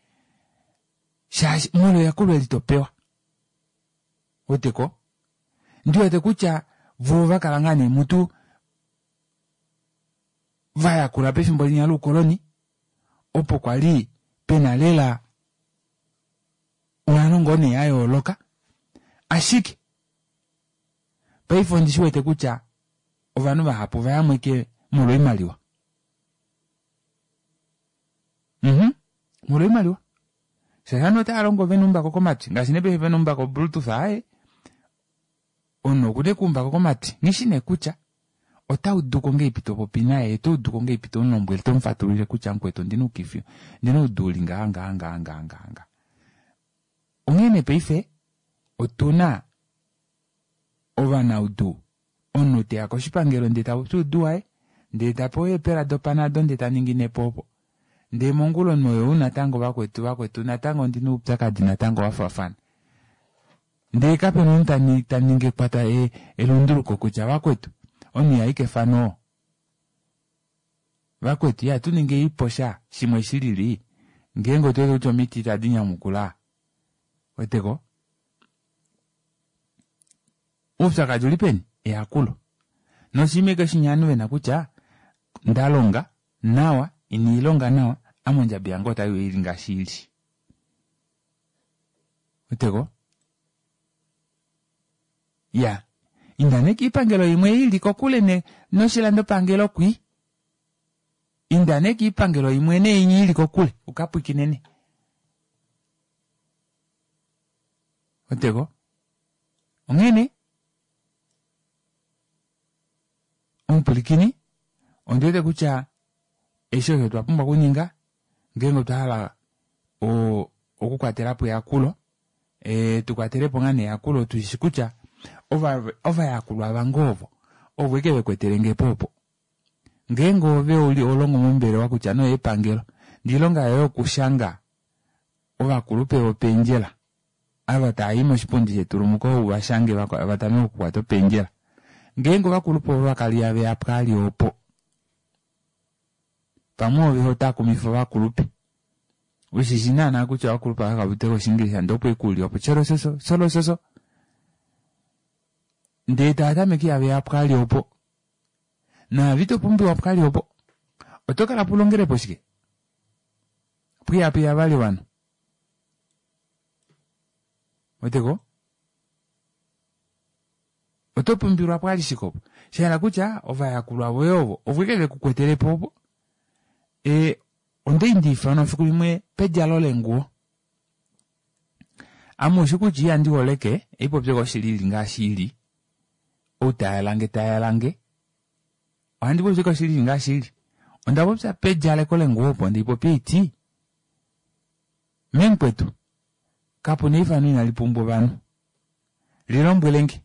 mulo yakulo elitopewa oteko ndio de kucha vova kalangane mutu vaya kula pesombo ni alukoloni opo kwali penalela unanongone yayo loka ashiki paifundishiwe tekucha ovanu vahapo vayamweke mulo imaliwa mulo imaliwa sasano taalongo venumbako komati ngasinepe venumbako bluetooth aye ono kude kumbako komati ngishine kucha otauduko ngeipito popinaye touduko ngeipito nombwele tomfatulile kucha nkweto ndino kifio ndino uduli nga ungene peife otuna ovana udu ono te akoshipangelo ndeta uduae ndeta poye pera dopanado ndeta ningine popo nde mongulo noyo unatango wakwetu natango ndino upsakadi natango wafafana nde kapeno ntaninge pata elunduluko kucha wakwetu oni yaike fano wakwetu ya tuninge iposha shimwe shilili ngengo tuweze uchomiti tadinya mukula weteko upsaka julipeni akulo no shimeka shinyanuwe na kucha ndalonga nawa inilonga nawa amonja biango tayo ilinga shili weteko ya indaneki ipangelo imwe iliko kule ne no shilando pangelo kui indaneki ipangelo imwe ne inyi iliko kule ukapukinene weteko ongene umpulikini ondete kucha esho twapumba kunyinga ngengo tala okukwatelapo yakulo tukwatelepo ngane yakulo tushikucha ova yakulo abangovo obwekebe kwetelenge popo ngengo ove uli olongo mumbere wakucha no epangelo ndilonga yo kushanga ova kulupe openjela abataimo shipundi cheturumuko ubashange batame okwato penjela ngengo bakulupo bakalia be apkali opo pamo biho takumifo bakulupe usishina na kucha bakulupa akabuteko shingisha ndopo ikuli opo chero soso ndeta atameki abe apkali opo na vito pumbi apkali opo otoka la pulongere poshike pia bali wano weteko otopumbirwa pwali shikopo shela kucha ova yakulwa boyovo ovwekele kukwetele popo onde indifa no fikulimwe pejalo lenguo amushi kuchi andi oleke ipo pjeko shilili nga shili utayalange andi po pjeko shilili nga shili onda popsa pejale ko lenguo po ndipo piti menkwetu kapo neifa nina lipumbo banu lilombwelengi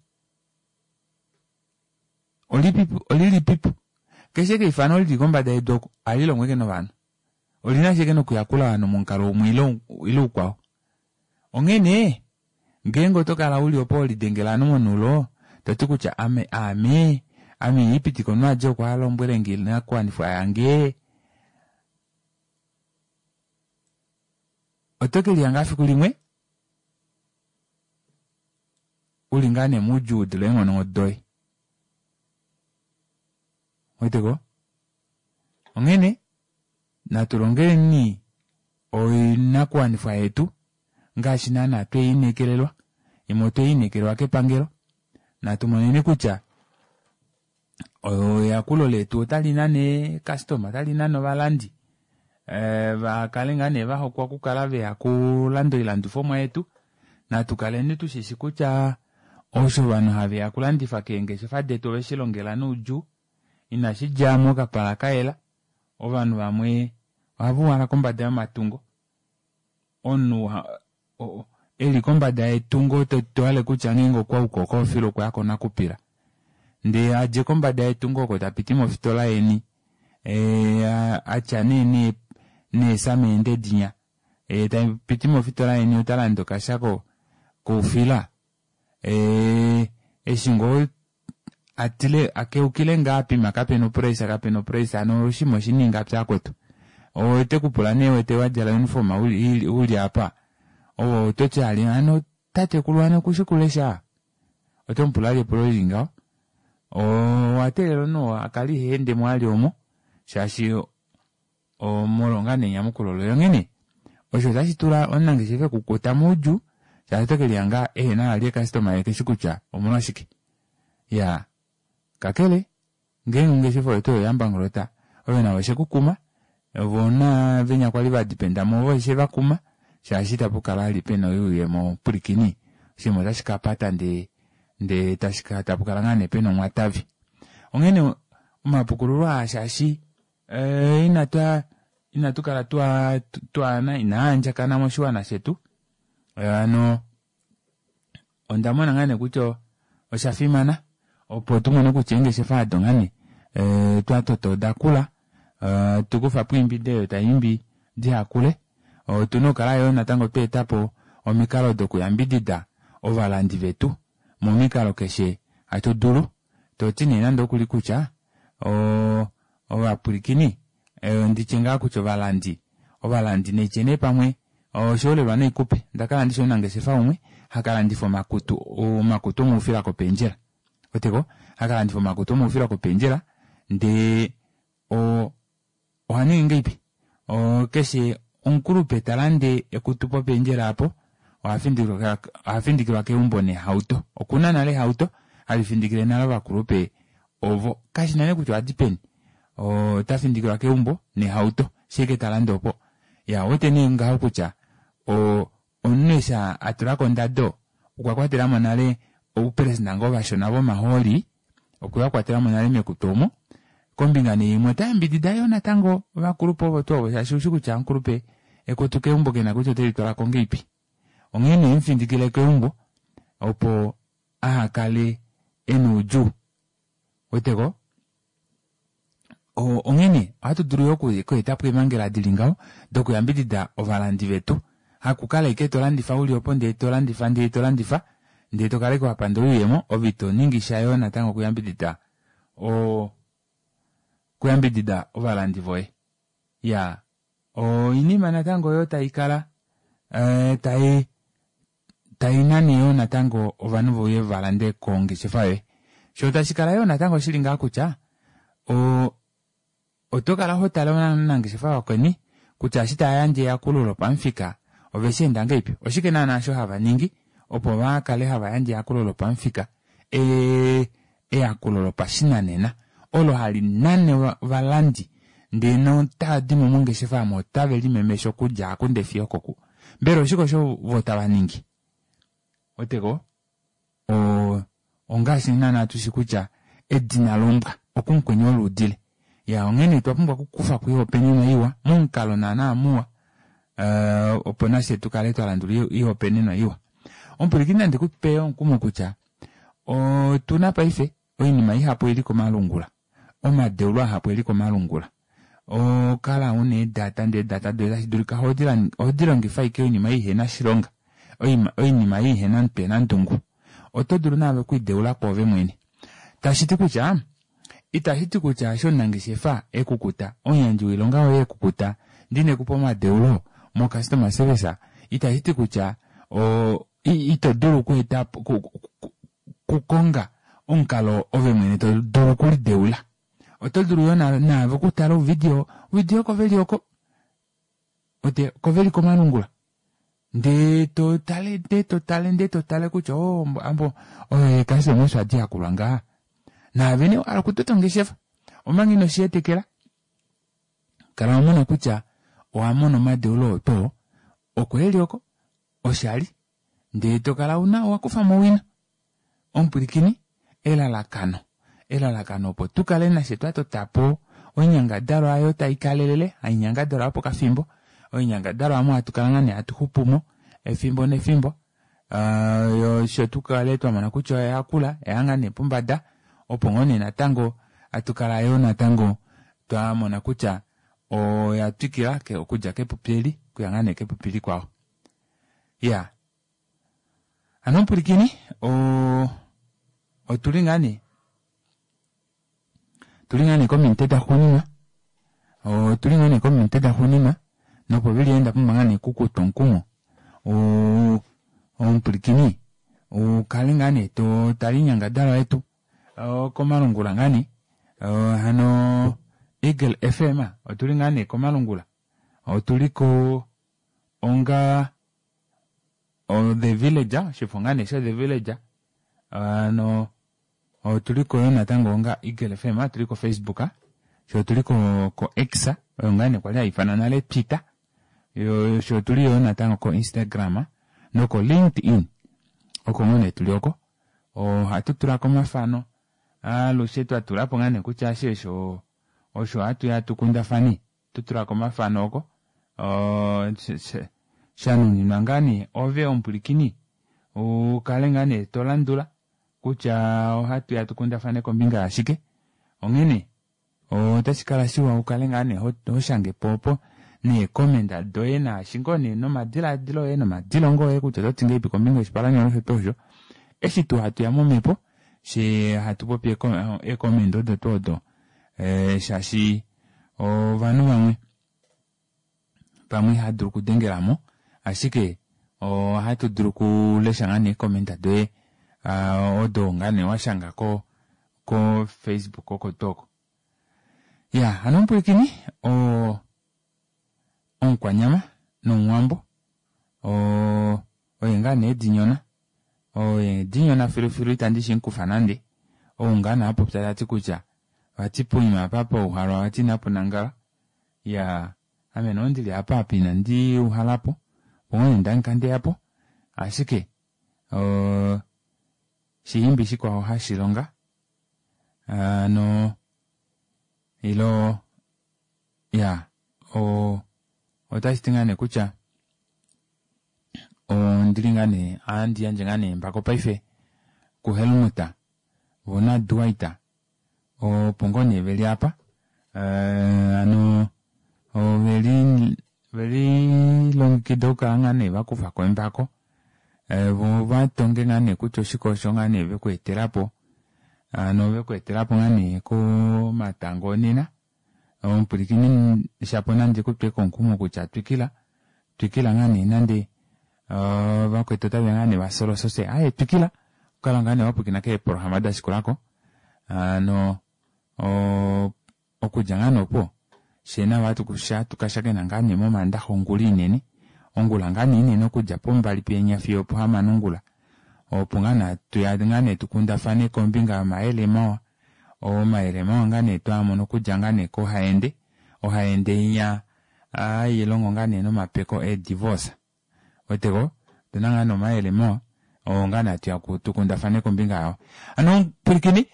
olili pipu kesheke ifano likomba da edoko alilo mweke no banu olina sheke no kuyakula wano munkalo mwilo ilu kwao ongene ngengo toka la uli opo lidengela no monulo tatukucha ame ipiti kono ajo kwa alombwelengi na kwanifu ayange otoke liangafi kulimwe ulingane mujude lengo ngodoi weteko ongene natulongele ni oina kwanifu yetu ngashinana tweyinekelelwa imoto yinekelwa kepangelo natumonene kucha yakulo letu otalinane customer talinano balandi bakalengane baho kwa kukala be yakulando ilandu fomo yetu natukalene tushishikucha osho banu have yakulandifa kenge shifade to beshilongela nuju inashijamo kapala kaela obanu bamwe wabuwana kombada ya matungo onu eli kombada etungo toale kucha ngengo kwa ukoko filo kwa yako nakupira nde aje kombada etungo ko tapitimo fitola eni acha ne same ende dinya tapitimo fitola eni utalando kashako kufila eshingo atile akeukile ngapi makapeno presa no shimo shininga psakwetu ote kupulane wete wajala uniform uli apa toche ali ano tate kulwana kushikulesha otompulale prolinga watelo no akali hende mwali omo shashi molo ngane nyamukulolo yongene osho tashitula onangeshefa kukuta muju chatokelianga na ali customer yake shikucha omunashiki ya kakele ngengeshefa yeto yambangolota oyo na washe kukuma vona venya kwali badipenda mo washe bakuma shashita pukalali peno yuye mo pulikini shimo tashikapata nde tashikata pukalangane peno mwatavi ongene mapukululwa shashi inatukala twana inaanja kana moshiwana shetu ondamona ngane kucho oshafimana opo tumone kuchengeshefa adongane twatoto dakula tukufa pwimbideyo tayimbi diakule tunokala yo natango twetapo omikalo dokuyambidida ovalandi vetu momikalo keshe atudulu totini nando okuli kucha ovapulikini ndichenga kucho ovalandi nechene pamwe osholelwa neikupe ndakala ndisho nangeshefa umwe hakala ndifo makutu mufila kopenjera oteko hakala ndifo makutu mufila kopenjera nde ohaningi ngeipi keshe onkulupe talande ekutupo penjera apo afindikirwa keumbo ne hauto okuna nale hauto alifindikire nala bakulupe ovo kashina ne kucho adipeni tafindikirwa keumbo ne hauto sheke talande opo ya wote ne ngaho kucha onesha atulako ndado ukwakwatela monale opresident ngo bashona bo maholi okuyakwatela monale mekutomo kombinga ne imwe tayambidida yo natango bakulupo bo to shashushu kucha nkulupe ekutuke umbo kena kucho teritwala kongeipi ongene mfindikile keumbo opo ahakale enuju weteko ongene atuduru yoku etapu emangela dilingao dokuyambidida ovalandi vetu hakukala iketolandifa uli opo ndetolandifa ndetokale kwa pando yemo ovito ningisha yo natango kuyambidida ovalandi voe ya inima natango yo taikala tainani yo natango ovanu voye valande kongeshefa yo shota shikala yo natango shilinga kucha otokala hotala nangeshefa wakweni kucha shita yanje yakululo pamfika oveshenda ngeipi oshikena nasho hava ningi opo vakale hava yanje yakululo pamfika yakulolo pashinanena olo hali nane valandi ndeno tadimu mungeshefa mo taveli memesho kuja kundefi okoku mbero shiko sho vota vaningi oteko ongashi nana tushikucha edina lombwa okunkwenyo oludile ya ongene twapumbwa kukufa kuyo penina iwa munkalo nana amua opona shetu kale twalanduli iyo penina iwa ompulikina ndikupeyo nkumu kucha tuna paife oinima ihapo iliko malungula omadeulwa hapo iliko malungula kala une data dola shidulika hodilangifa ike oinima ihena shilonga oinima ihena mpena ndungu otodulu nawe kuideula kove mwene itashiti kucha sho nangeshefa ekukuta onyanji wilonga oye ekukuta ndine kupo madeulo mo customer service itashiti kucha itodulu kukonga onkalo ove mwene todulu kulideula otodulu yo nave kutala video kovelioko ote koveliko malungula nde totale kucha ambo kasi mweso adia kulanga na vene ala kutotongeshefa omangino shetekela kala omona kucha oamono madeulo to okwelioko oshali nde tokala una wakufa mowina ompulikini elalakano opo tukale na shetu atotapo onyangadalo ayo taikalelele ainyangadalo apo kafimbo onyangadalo amo atukalangane atuhupumo efimbo nefimbo yo shetu kale twamana kucho yakula yangane pumbada opo ngone natango atukala yo natango twamona kucha yatukila ke okuja kepupili kuyangane kepupili kwao ya anompulikini tulingane komente da hunima nopo vilienda pumangane kukutonkumo ompulikini kalingane to talinyanga dala etu komalungula ngani hano Eagle FM otuli ngane ko Malungula otuliko onga the villager shifungane sha the villager no otuliko yona tango onga Eagle FM tuliko Facebook sho tuliko ko X ngane kwa ifanana le Twitter yo sho tulio na tango ko Instagram no ko LinkedIn oko ngone tulioko o hatutura ko mafano lo shetu atura pongane kucha shesho osho atu ya tukunda fani tutura ko mafano oko shanu ni nangani ove ompulikini o kalengane tolandula kucha hatu ya tukunda fani ko mbinga ashike ongene o tashikala shiwa ukalengane hoshange popo ni komenda doena shingoni no madila dilo eno madilongo kucha totinge biko mbinga shipalanya no tojo eshitu hatu ya momepo she hatu popie komendo de todo shashi o vanu vamwe pamwe hadru kudengeramo ashike o hatu druku leshangane komenda doe odo ngane washanga ko Facebook ko toko ya hanompulikini o onkwanyama no mwambo o ngane dinyona dinyona firu tandishin kufanande ngana hapo ptati kucha watipuima papo uhalwa watinapo nangala ya amenondili hapa pina ndi uhalapo pongone ndankande hapo ashike shihimbi shikwa hashilonga no ilo ya otasitingane kucha ndilingane andi yanjengane mbako paife kuhelmuta vona duaita pongone veli hapa veli longikidoka ngane vakufa kwembako vatonge ngane kucho shikosho ngane vekueterapo vekueterapo ngane ko matango nina mpulikini shapo nandi kutweko nkumu kucha twikila ngane nandi vakwetota ngane vasolo sose twikila kala ngane wapukina ke programada shikulako okujangana opo shena watu kusha tukashake nangani mo manda honguli nene ongula ngani nene okuja pombali penya fio po hama nungula opungana tuyadngane tukunda fane kombinga maelema maelema ngane twamono kujangane ko haende ya yelongo ngane no mapeko divorce otego tunangano maelema ngana tia kutukunda fane kombinga pulikini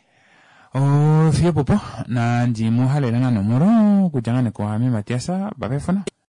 fie popo na njimu halela ngano moro kujangane ko hame matiasa babefona